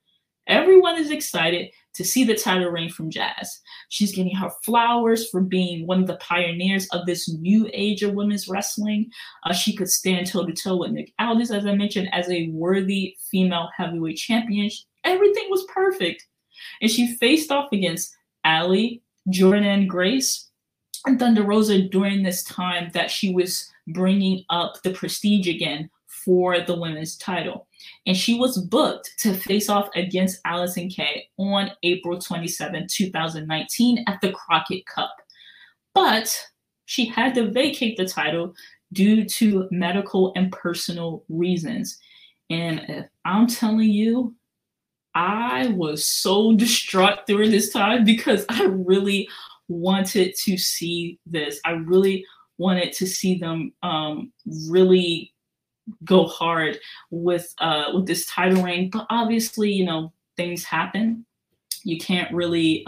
Speaker 1: everyone is excited to see the title reign from Jazz. She's getting her flowers for being one of the pioneers of this new age of women's wrestling. She could stand toe-to-toe with Nick Aldis, as I mentioned, as a worthy female heavyweight champion. Everything was perfect. And she faced off against Allie, Jordynne Grace, and Thunder Rosa during this time that she was bringing up the prestige again for the women's title. And she was booked to face off against Allison Kay on April 27, 2019 at the Crockett Cup. But she had to vacate the title due to medical and personal reasons. And I'm telling you, I was so distraught during this time because I really wanted to see this. I really wanted to see them really go hard with this title reign. But obviously, you know, things happen. You can't really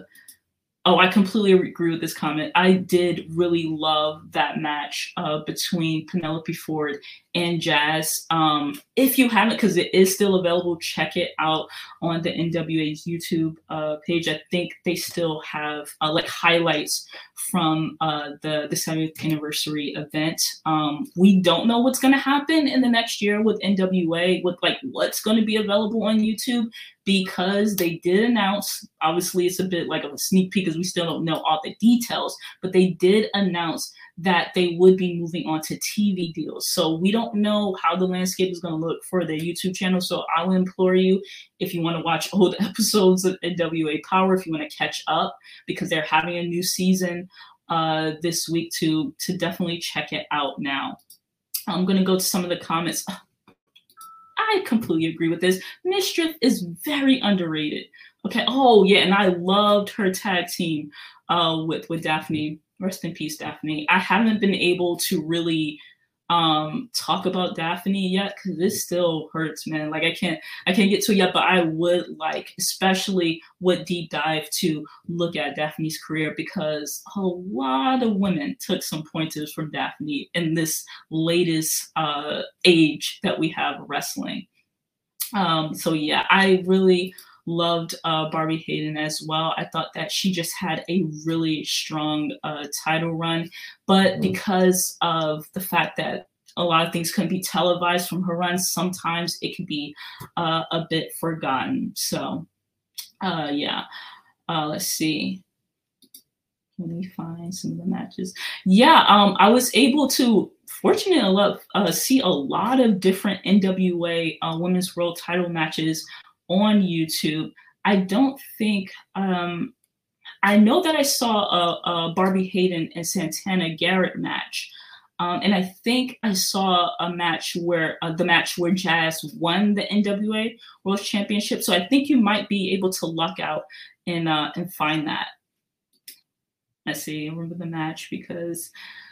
Speaker 1: I completely agree with this comment. I did really love that match between Penelope Ford and Jazz. If you haven't, because it is still available, check it out on the NWA's YouTube page. I think they still have like highlights from the 70th anniversary event. We don't know what's going to happen in the next year with NWA, with like what's going to be available on YouTube, because they did announce, obviously it's a bit like of a sneak peek because we still don't know all the details, but they did announce that they would be moving on to TV deals. So we don't know how the landscape is going to look for their YouTube channel. So I'll implore you, if you want to watch old episodes of NWA Power, if you want to catch up, because they're having a new season this week, to definitely check it out now. I'm going to go to some of the comments. I completely agree with this. Mischief is very underrated. Okay. Oh yeah, and I loved her tag team with Daphne. Rest in peace, Daphne. I haven't been able to really talk about Daphne yet because this still hurts, man. Like I can't get to it yet, but I would like, especially with Deep Dive, to look at Daphne's career, because a lot of women took some pointers from Daphne in this latest age that we have wrestling. So yeah, I really loved Barbie Hayden as well. I thought that she just had a really strong title run, but because of the fact that a lot of things can be televised from her runs, sometimes it can be a bit forgotten. So yeah, let's see. Let me find some of the matches. Yeah, I was able to, fortunate enough, see a lot of different NWA Women's World Title matches on YouTube. I don't think, I know that I saw a Barbie Hayden and Santana Garrett match. And I think I saw a match where, the match where Jazz won the NWA World Championship. So I think you might be able to luck out and find that. Let's see, I remember the match because,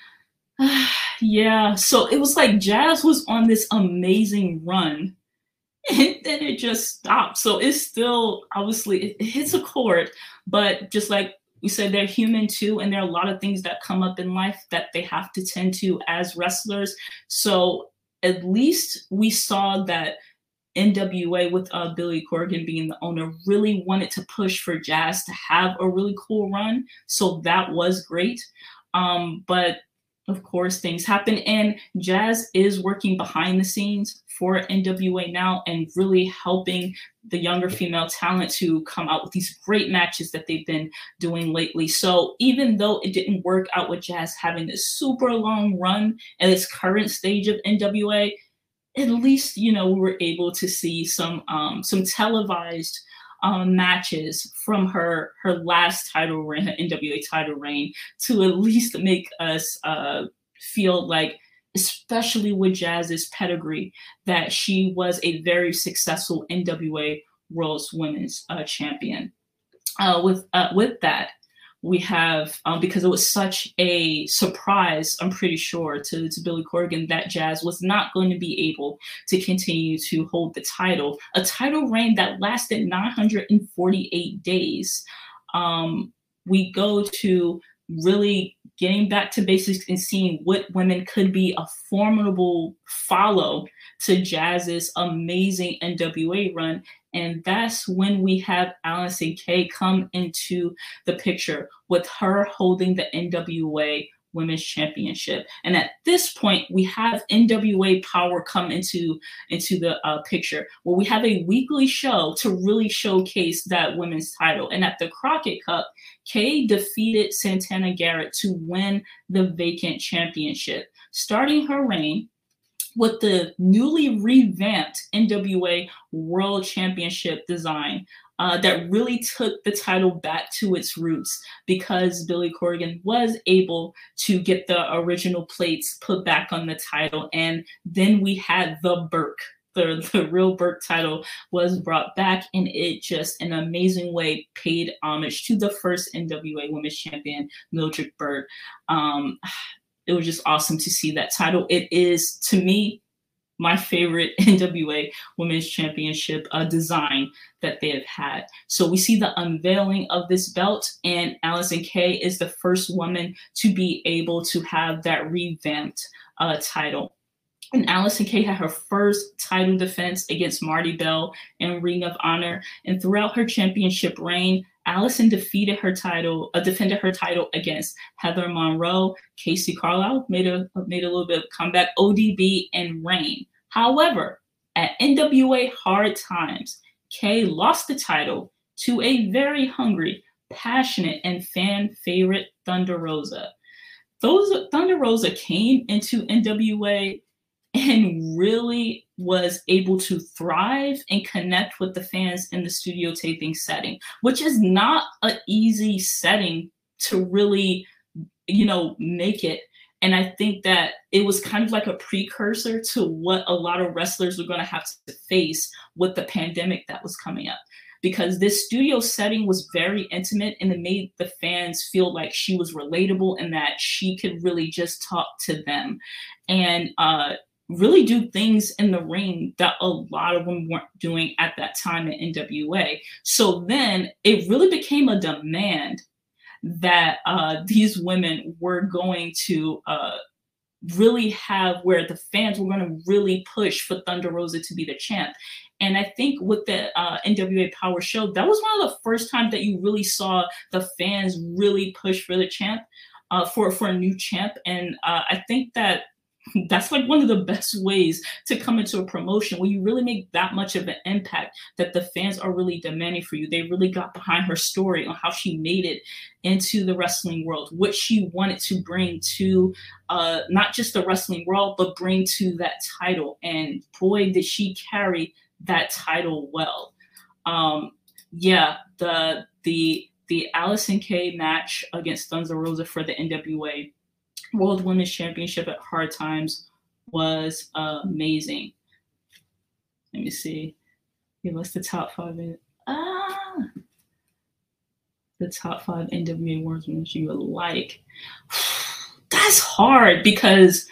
Speaker 1: yeah. So it was like Jazz was on this amazing run, and then it just stopped. So it's still, obviously, it hits a chord, but just like we said, they're human too, and there are a lot of things that come up in life that they have to tend to as wrestlers. So at least we saw that NWA, with Billy Corgan being the owner, really wanted to push for Jazz to have a really cool run. So that was great. But of course, things happen, and Jazz is working behind the scenes for NWA now and really helping the younger female talent to come out with these great matches that they've been doing lately. So even though it didn't work out with Jazz having this super long run at its current stage of NWA, at least, you know, we were able to see some televised matches from her last title reign, her NWA title reign, to at least make us feel like, especially with Jazz's pedigree, that she was a very successful NWA World Women's Champion. With that, we have, because it was such a surprise, I'm pretty sure, to Billy Corgan, that Jazz was not going to be able to continue to hold the title, a title reign that lasted 948 days. We go to really getting back to basics and seeing what women could be a formidable follow to Jazz's amazing NWA run. And that's when we have Allysin Kay come into the picture with her holding the NWA Women's Championship. And at this point, we have NWA Power come into the picture, where we have a weekly show to really showcase that women's title. And at the Crockett Cup, Kay defeated Santana Garrett to win the vacant championship, starting her reign with the newly revamped NWA World Championship design that really took the title back to its roots, because Billy Corgan was able to get the original plates put back on the title. And then we had the Burke. The real Burke title was brought back, and it just in an amazing way paid homage to the first NWA Women's Champion, Mildred Burke. It was just awesome to see that title. It is, to me, my favorite NWA Women's Championship design that they have had. So we see the unveiling of this belt, and Allysin Kay is the first woman to be able to have that revamped title. And Allysin Kay had her first title defense against Marty Bell in Ring of Honor. And throughout her championship reign, Allison defended her title against Heather Monroe, Casey Carlisle made a little bit of comeback, ODB, and Reign. However, at NWA Hard Times, Kay lost the title to a very hungry, passionate, and fan favorite Thunder Rosa. Thunder Rosa came into NWA and really was able to thrive and connect with the fans in the studio taping setting, which is not an easy setting to really, make it. And I think that it was kind of like a precursor to what a lot of wrestlers were going to have to face with the pandemic that was coming up, because this studio setting was very intimate, and it made the fans feel like she was relatable and that she could really just talk to them and really do things in the ring that a lot of them weren't doing at that time at NWA. So then it really became a demand that these women were going to really have, where the fans were going to really push for Thunder Rosa to be the champ. And I think with the NWA Power show, that was one of the first times that you really saw the fans really push for the champ, for a new champ. And I think that that's like one of the best ways to come into a promotion where you really make that much of an impact that the fans are really demanding for you. They really got behind her story on how she made it into the wrestling world, what she wanted to bring to not just the wrestling world, but bring to that title. And boy, did she carry that title well. The Allysin Kay match against Thunder Rosa for the NWA World Women's Championship at Hard Times was amazing. Let me see. Give us the top five. The top five NWA World Women's you would like. That's hard because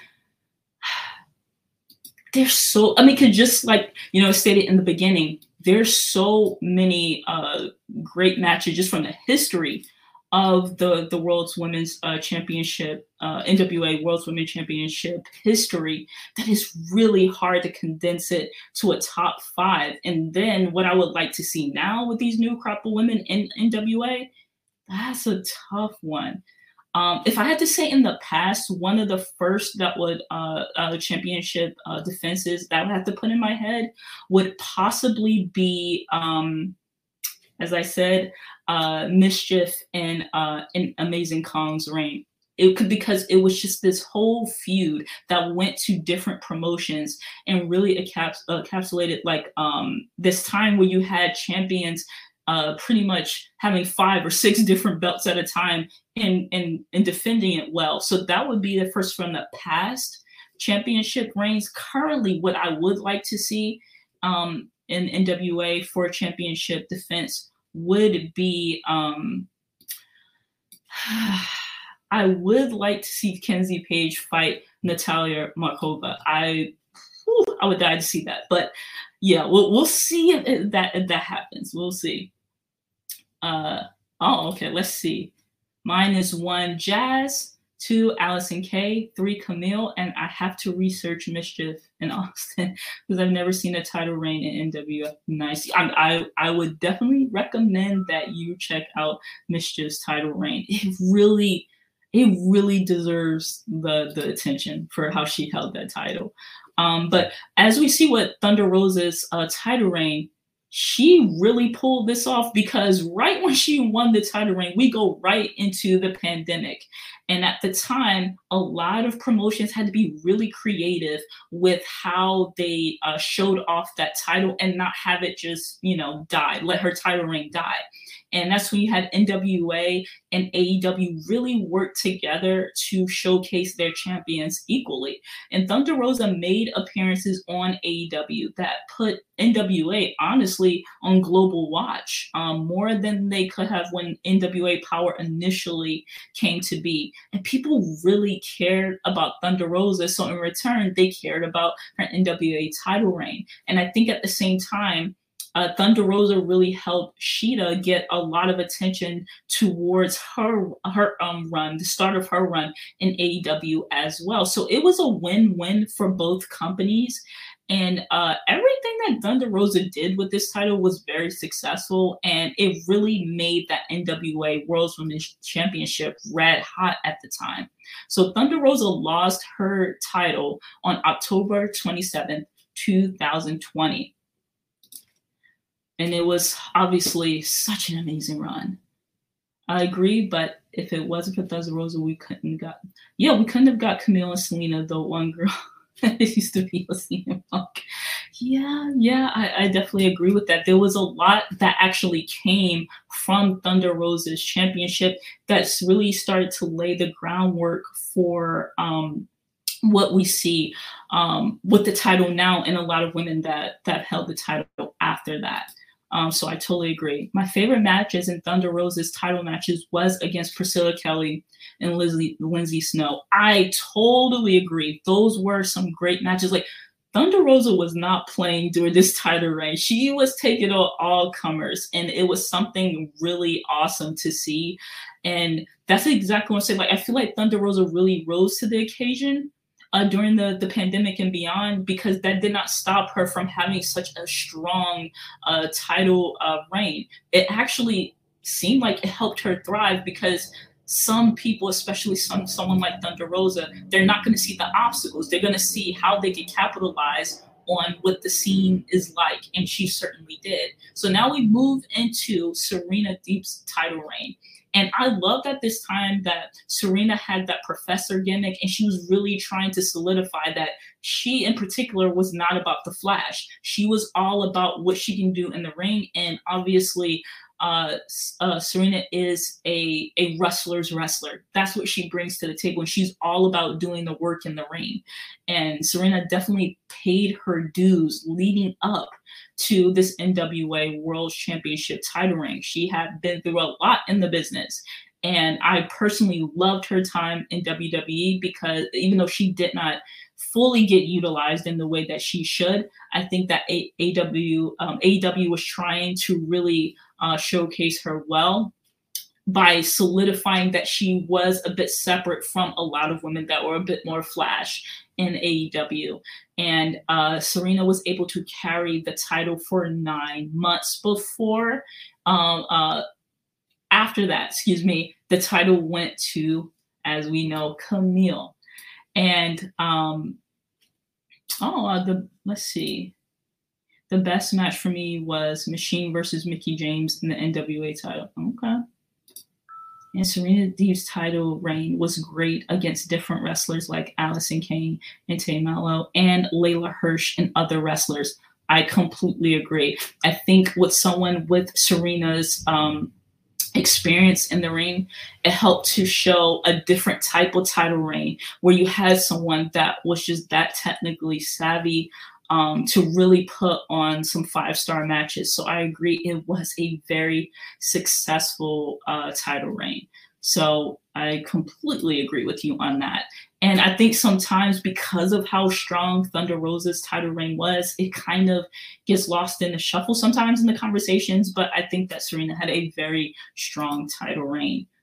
Speaker 1: there's so, cause just like, stated in the beginning, there's so many great matches just from the history of the World's Women's Championship, NWA World's Women's Championship history, that is really hard to condense it to a top five. And then what I would like to see now with these new crop of women in NWA, that's a tough one. If I had to say in the past, one of the first that would championship defenses that I would have to put in my head would possibly be, as I said, Mischief and Amazing Kong's reign. Because it was just this whole feud that went to different promotions and really encapsulated like this time where you had champions pretty much having 5 or 6 different belts at a time and defending it well. So that would be the first from the past championship reigns. Currently, what I would like to see in NWA for a championship defense would be I would like to see Kenzie Page fight Natalia Markova. I would die to see that, but yeah, we'll see if that happens. We'll see. Okay, let's see. Mine is 1, Jazz, 2, Allison Kay, 3, Camille, and I have to research Mischief in Austin because I've never seen a title reign in NWF. Nice. I would definitely recommend that you check out Mischief's title reign. It really deserves the attention for how she held that title. But as we see with Thunder Rosa's title reign, she really pulled this off because right when she won the title reign, we go right into the pandemic. And at the time, a lot of promotions had to be really creative with how they showed off that title and not have it just, die, let her title reign die. And that's when you had NWA and AEW really work together to showcase their champions equally. And Thunder Rosa made appearances on AEW that put NWA, honestly, on global watch, more than they could have when NWA Power initially came to be. And people really cared about Thunder Rosa. So in return, they cared about her NWA title reign. And I think at the same time, Thunder Rosa really helped Shida get a lot of attention towards her run, the start of her run in AEW as well. So it was a win-win for both companies. And everything that Thunder Rosa did with this title was very successful, and it really made that NWA World Women's Championship red hot at the time. So Thunder Rosa lost her title on October 27th, 2020. And it was obviously such an amazing run. I agree, but if it wasn't for Thunder Rosa, we couldn't have got Camille and Selena, the one girl that used to be a CM Punk. Yeah, I definitely agree with that. There was a lot that actually came from Thunder Rosa's championship that's really started to lay the groundwork for what we see with the title now, and a lot of women that held the title after that. So I totally agree. My favorite matches in Thunder Rosa's title matches was against Priscilla Kelly and Lindsay Snow. I totally agree. Those were some great matches. Like, Thunder Rosa was not playing during this title reign. She was taking on all comers, and it was something really awesome to see. And that's exactly what I'm saying. Like, I feel like Thunder Rosa really rose to the occasion during the pandemic and beyond, because that did not stop her from having such a strong title reign. It actually seemed like it helped her thrive, because some people, especially someone like Thunder Rosa, they're not going to see the obstacles. They're going to see how they can capitalize on what the scene is like, and she certainly did. So now we move into Serena Deeb's title reign. And I love that this time that Serena had that professor gimmick, and she was really trying to solidify that she in particular was not about the flash. She was all about what she can do in the ring. And obviously, Serena is a wrestler's wrestler. That's what she brings to the table. And she's all about doing the work in the ring. And Serena definitely paid her dues leading up to this NWA World Championship title reign. She had been through a lot in the business. And I personally loved her time in WWE, because even though she did not fully get utilized in the way that she should, I think that AEW was trying to really showcase her well by solidifying that she was a bit separate from a lot of women that were a bit more flash in AEW. And Serena was able to carry the title for 9 months before. After that, the title went to, as we know, Camille. And let's see. The best match for me was Machine versus Mickie James in the NWA title. Okay. And Serena Deeb's title reign was great against different wrestlers like Allison Kane and Tay Mallow and Layla Hirsch and other wrestlers. I completely agree. I think with someone with Serena's experience in the ring, it helped to show a different type of title reign, where you had someone that was just that technically savvy to really put on some 5-star matches. So I agree, it was a very successful title reign. So I completely agree with you on that. And I think sometimes because of how strong Thunder Rosa's title reign was, it kind of gets lost in the shuffle sometimes in the conversations. But I think that Serena had a very strong title reign.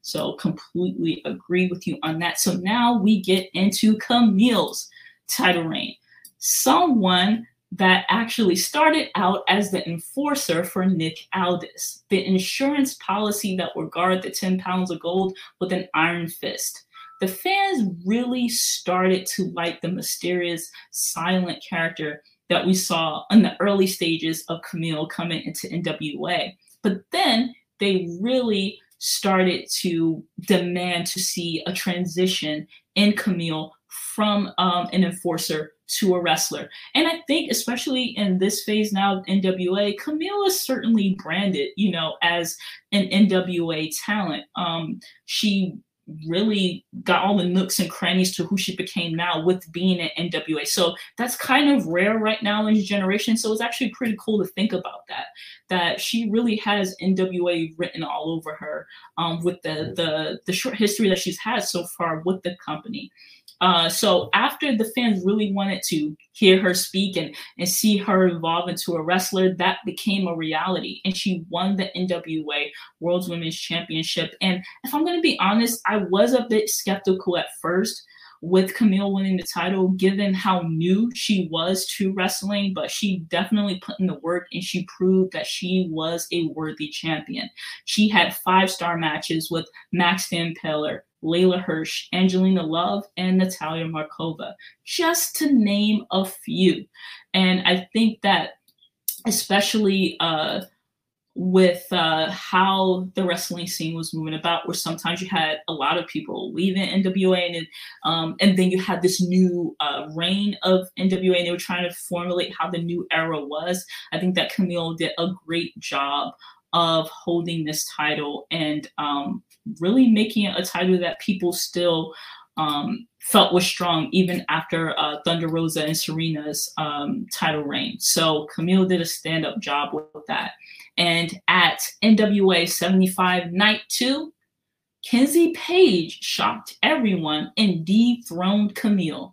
Speaker 1: So completely agree with you on that. So now we get into Kamille's title reign. Someone that actually started out as the enforcer for Nick Aldis, the insurance policy that would guard the 10 pounds of gold with an iron fist. The fans really started to like the mysterious, silent character that we saw in the early stages of Kamille coming into NWA. But then they really started to demand to see a transition in Kamille from an enforcer to a wrestler. And I think especially in this phase now of NWA, Kamille is certainly branded, you know, as an NWA talent. She really got all the nooks and crannies to who she became now with being an NWA. So that's kind of rare right now in this generation. So it's actually pretty cool to think about that she really has NWA written all over her with the short history that she's had so far with the company. So after the fans really wanted to hear her speak and see her evolve into a wrestler, that became a reality. And she won the NWA World Women's Championship. And if I'm going to be honest, I was a bit skeptical at first with Kamille winning the title, given how new she was to wrestling, but she definitely put in the work and she proved that she was a worthy champion. She had 5-star matches with Max Van Peller, Layla Hirsch, Angelina Love, and Natalia Markova, just to name a few. And I think that especially with how the wrestling scene was moving about, where sometimes you had a lot of people leaving NWA and then you had this new reign of NWA and they were trying to formulate how the new era was. I think that Kamille did a great job of holding this title and really making it a title that people still felt was strong even after Thunder Rosa and Serena's title reign. So Kamille did a stand-up job with that. And at NWA 75 Night 2, Kenzie Page shocked everyone and dethroned Kamille.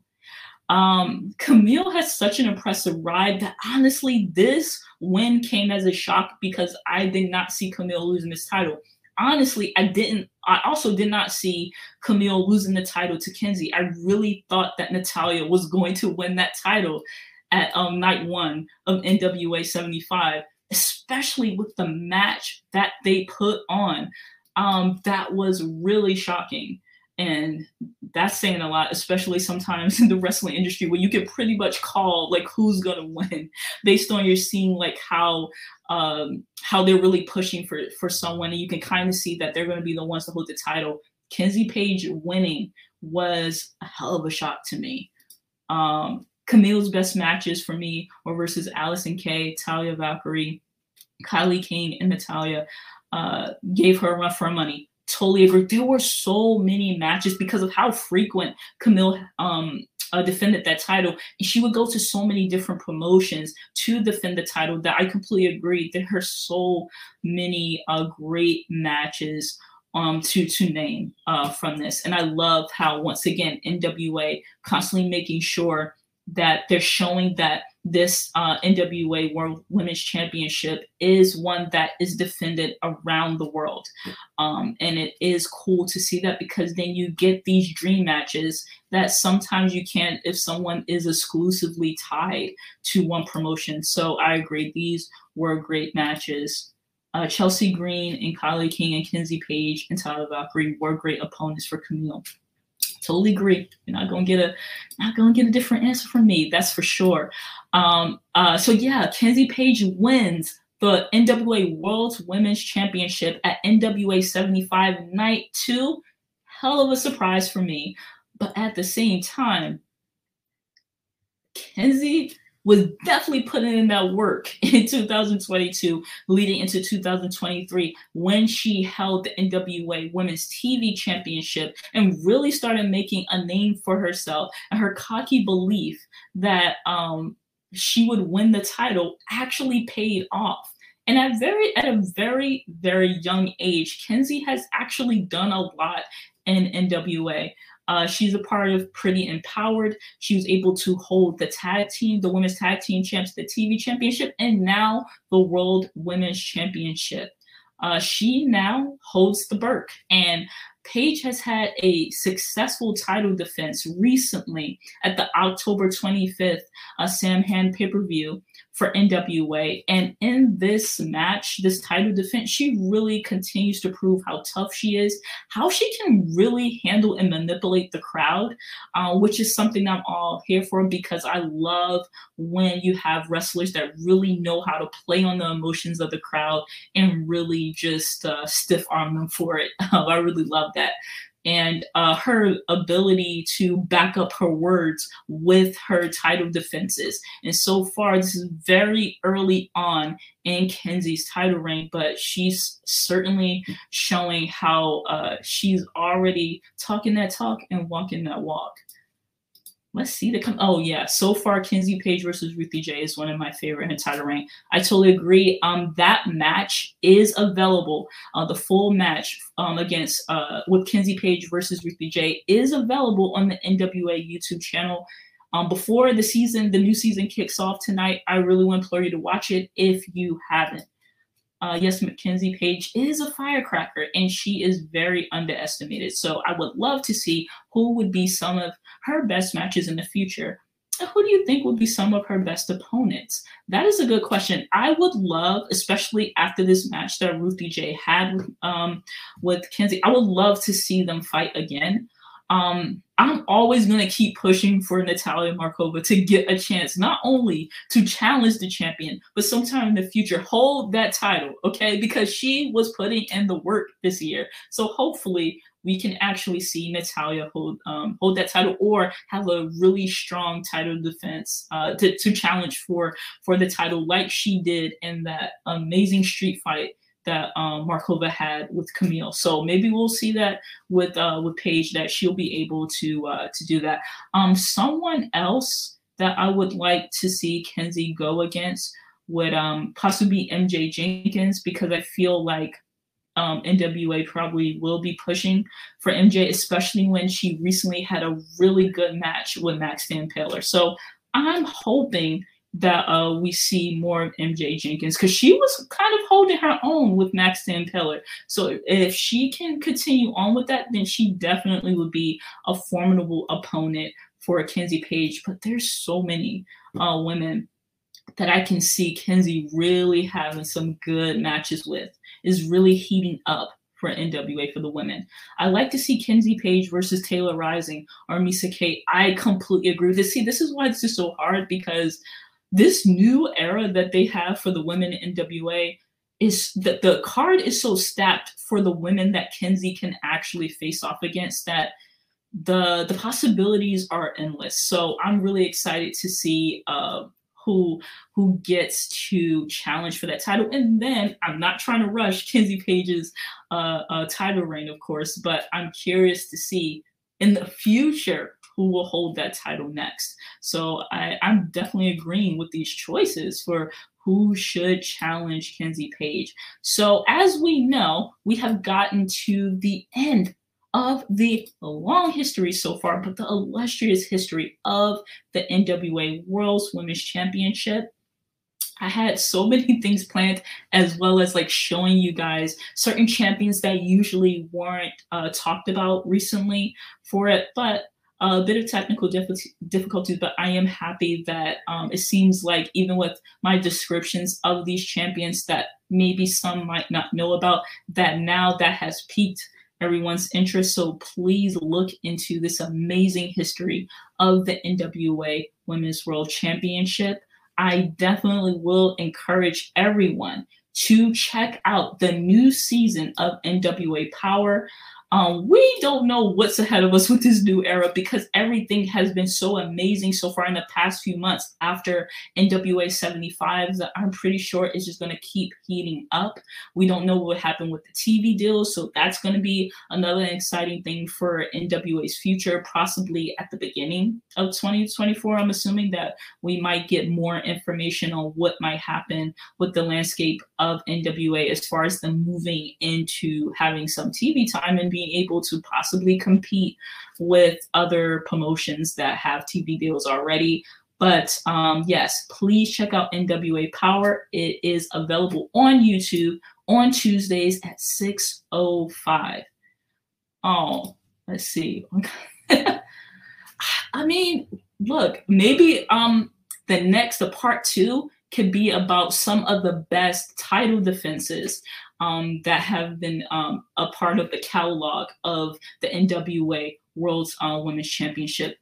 Speaker 1: Kamille has such an impressive ride that honestly this win came as a shock because I did not see Kamille losing this title. Honestly, I also did not see Kamille losing the title to Kenzie. I really thought that Natalia was going to win that title at night 1 of NWA 75, especially with the match that they put on. That was really shocking. And that's saying a lot, especially sometimes in the wrestling industry where you can pretty much call like who's gonna win based on you're seeing like how they're really pushing for someone, and you can kind of see that they're going to be the ones to hold the title. Kenzie Page winning was a hell of a shock to me. Kamille's best matches for me were versus Allison Kay, Talia Valkyrie, Kylie King, and Natalia. Gave her a run for her money. Totally agree. There were so many matches because of how frequent Kamille defended that title. And she would go to so many different promotions to defend the title that I completely agree. There are so many great matches to name from this. And I love how, once again, NWA constantly making sure that they're showing that this NWA World Women's Championship is one that is defended around the world. And it is cool to see that because then you get these dream matches that sometimes you can't if someone is exclusively tied to one promotion. So I agree. These were great matches. Chelsea Green and Kylie King and Kenzie Page and Tyler Valkyrie were great opponents for Kamille. Totally agree. You're not gonna get a different answer from me. That's for sure. So yeah, Kenzie Page wins the NWA World Women's Championship at NWA 75 Night 2. Hell of a surprise for me. But at the same time, Kenzie was definitely putting in that work in 2022, leading into 2023, when she held the NWA Women's TV Championship and really started making a name for herself. And her cocky belief that she would win the title actually paid off. And at a very, very young age, Kenzie has actually done a lot in NWA. She's a part of Pretty Empowered. She was able to hold the women's tag team champs, the TV championship, and now the World Women's Championship. she now holds the Burke. And Paige has had a successful title defense recently at the October 25th Samhain pay-per-view for NWA. And in this match, this title defense, she really continues to prove how tough she is, how she can really handle and manipulate the crowd, which is something I'm all here for, because I love when you have wrestlers that really know how to play on the emotions of the crowd and really just stiff arm them for it. I really love that. And her ability to back up her words with her title defenses. And so far, this is very early on in Kenzie's title reign, but she's certainly showing how she's already talking that talk and walking that walk. Let's see the oh yeah. So far, Kenzie Paige versus Ruthie J is one of my favorite in title reign. I totally agree. That match is available. The full match against with Kenzie Paige versus Ruthie J is available on the NWA YouTube channel. Before the new season kicks off tonight, I really want to implore you to watch it if you haven't. Yes, Mackenzie Paige is a firecracker, and she is very underestimated. So I would love to see who would be some of her best matches in the future. Who do you think would be some of her best opponents? That is a good question. I would love, especially after this match that Ruthie J had with Kenzie, I would love to see them fight again. I'm always going to keep pushing for Natalia Markova to get a chance, not only to challenge the champion, but sometime in the future, hold that title, okay? Because she was putting in the work this year. So hopefully we can actually see Natalia hold that title, or have a really strong title defense to challenge for the title, like she did in that amazing street fight that Markova had with Camille. So maybe we'll see that with Paige, that she'll be able to do that. Someone else that I would like to see Kenzie go against would possibly be MJ Jenkins, because I feel like NWA probably will be pushing for MJ, especially when she recently had a really good match with Max Stampeller. So I'm hoping that we see more of MJ Jenkins, because she was kind of holding her own with Max Stampeller. So if she can continue on with that, then she definitely would be a formidable opponent for Kenzie Paige. But there's so many women that I can see Kenzie really having some good matches with, is really heating up for NWA for the women. I like to see Kenzie Paige versus Taylor Rising or Misa Kate. I completely agree with this. See, this is why this is so hard, because this new era that they have for the women in NWA is that the card is so stacked for the women that Kenzie can actually face off against, that the possibilities are endless. So I'm really excited to see who gets to challenge for that title. And then I'm not trying to rush Kenzie Paige's title reign, of course, but I'm curious to see in the future who will hold that title next. So I'm definitely agreeing with these choices for who should challenge Kenzie Paige. So as we know, we have gotten to the end of the long history so far, but the illustrious history of the NWA World's Women's Championship. I had so many things planned, as well as like showing you guys certain champions that usually weren't talked about recently for it, but a bit of technical difficulties, but I am happy that it seems like even with my descriptions of these champions that maybe some might not know about, that now that has piqued everyone's interest. So please look into this amazing history of the NWA Women's World Championship. I definitely will encourage everyone to check out the new season of NWA Power. We don't know what's ahead of us with this new era, because everything has been so amazing so far in the past few months after NWA 75 that I'm pretty sure it's just going to keep heating up. We don't know what happened with the TV deals, so that's going to be another exciting thing for NWA's future, possibly at the beginning of 2024. I'm assuming that we might get more information on what might happen with the landscape of NWA as far as them moving into having some TV time and being able to possibly compete with other promotions that have TV deals already. But yes, please check out NWA Power. It is available on YouTube on Tuesdays at 6:05. Oh, let's see. I mean, look, maybe the part 2 could be about some of the best title defenses that have been a part of the catalog of the NWA World's Women's Championship.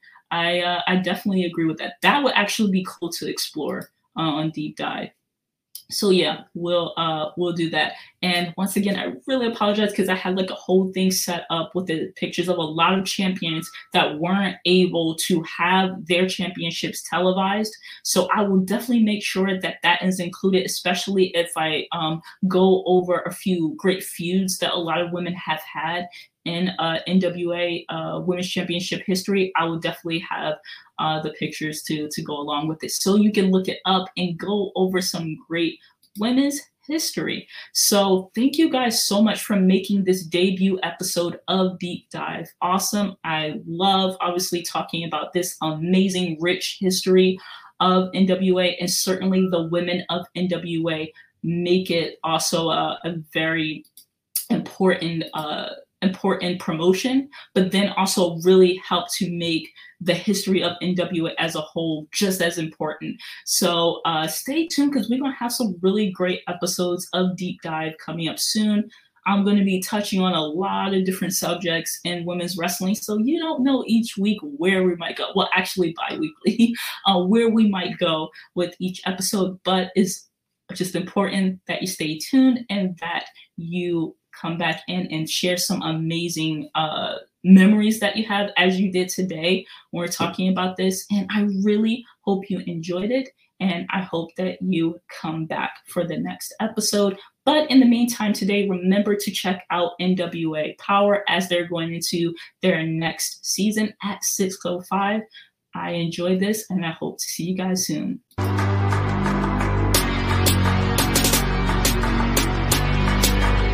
Speaker 1: I definitely agree with that. That would actually be cool to explore on Deep Dive. So yeah, we'll do that. And once again, I really apologize because I had like a whole thing set up with the pictures of a lot of champions that weren't able to have their championships televised. So I will definitely make sure that that is included, especially if I go over a few great feuds that a lot of women have had in NWA Women's Championship history. I will definitely have the pictures to go along with it, so you can look it up and go over some great women's history. So thank you guys so much for making this debut episode of Deep Dive awesome. I love obviously talking about this amazing, rich history of NWA, and certainly the women of NWA make it also a very important promotion, but then also really help to make the history of NWA as a whole just as important. So stay tuned, because we're going to have some really great episodes of Deep Dive coming up soon. I'm going to be touching on a lot of different subjects in women's wrestling, so you don't know each week where we might go. Well, actually bi-weekly, where we might go with each episode, but it's just important that you stay tuned and that you come back in and share some amazing memories that you have, as you did today when we're talking about this. And I really hope you enjoyed it, and I hope that you come back for the next episode. But in the meantime today, remember to check out NWA Power as they're going into their next season at 6:05. I enjoyed this, and I hope to see you guys soon.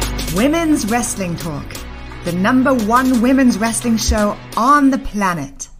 Speaker 3: Women's Wrestling Talk, the #1 women's wrestling show on the planet.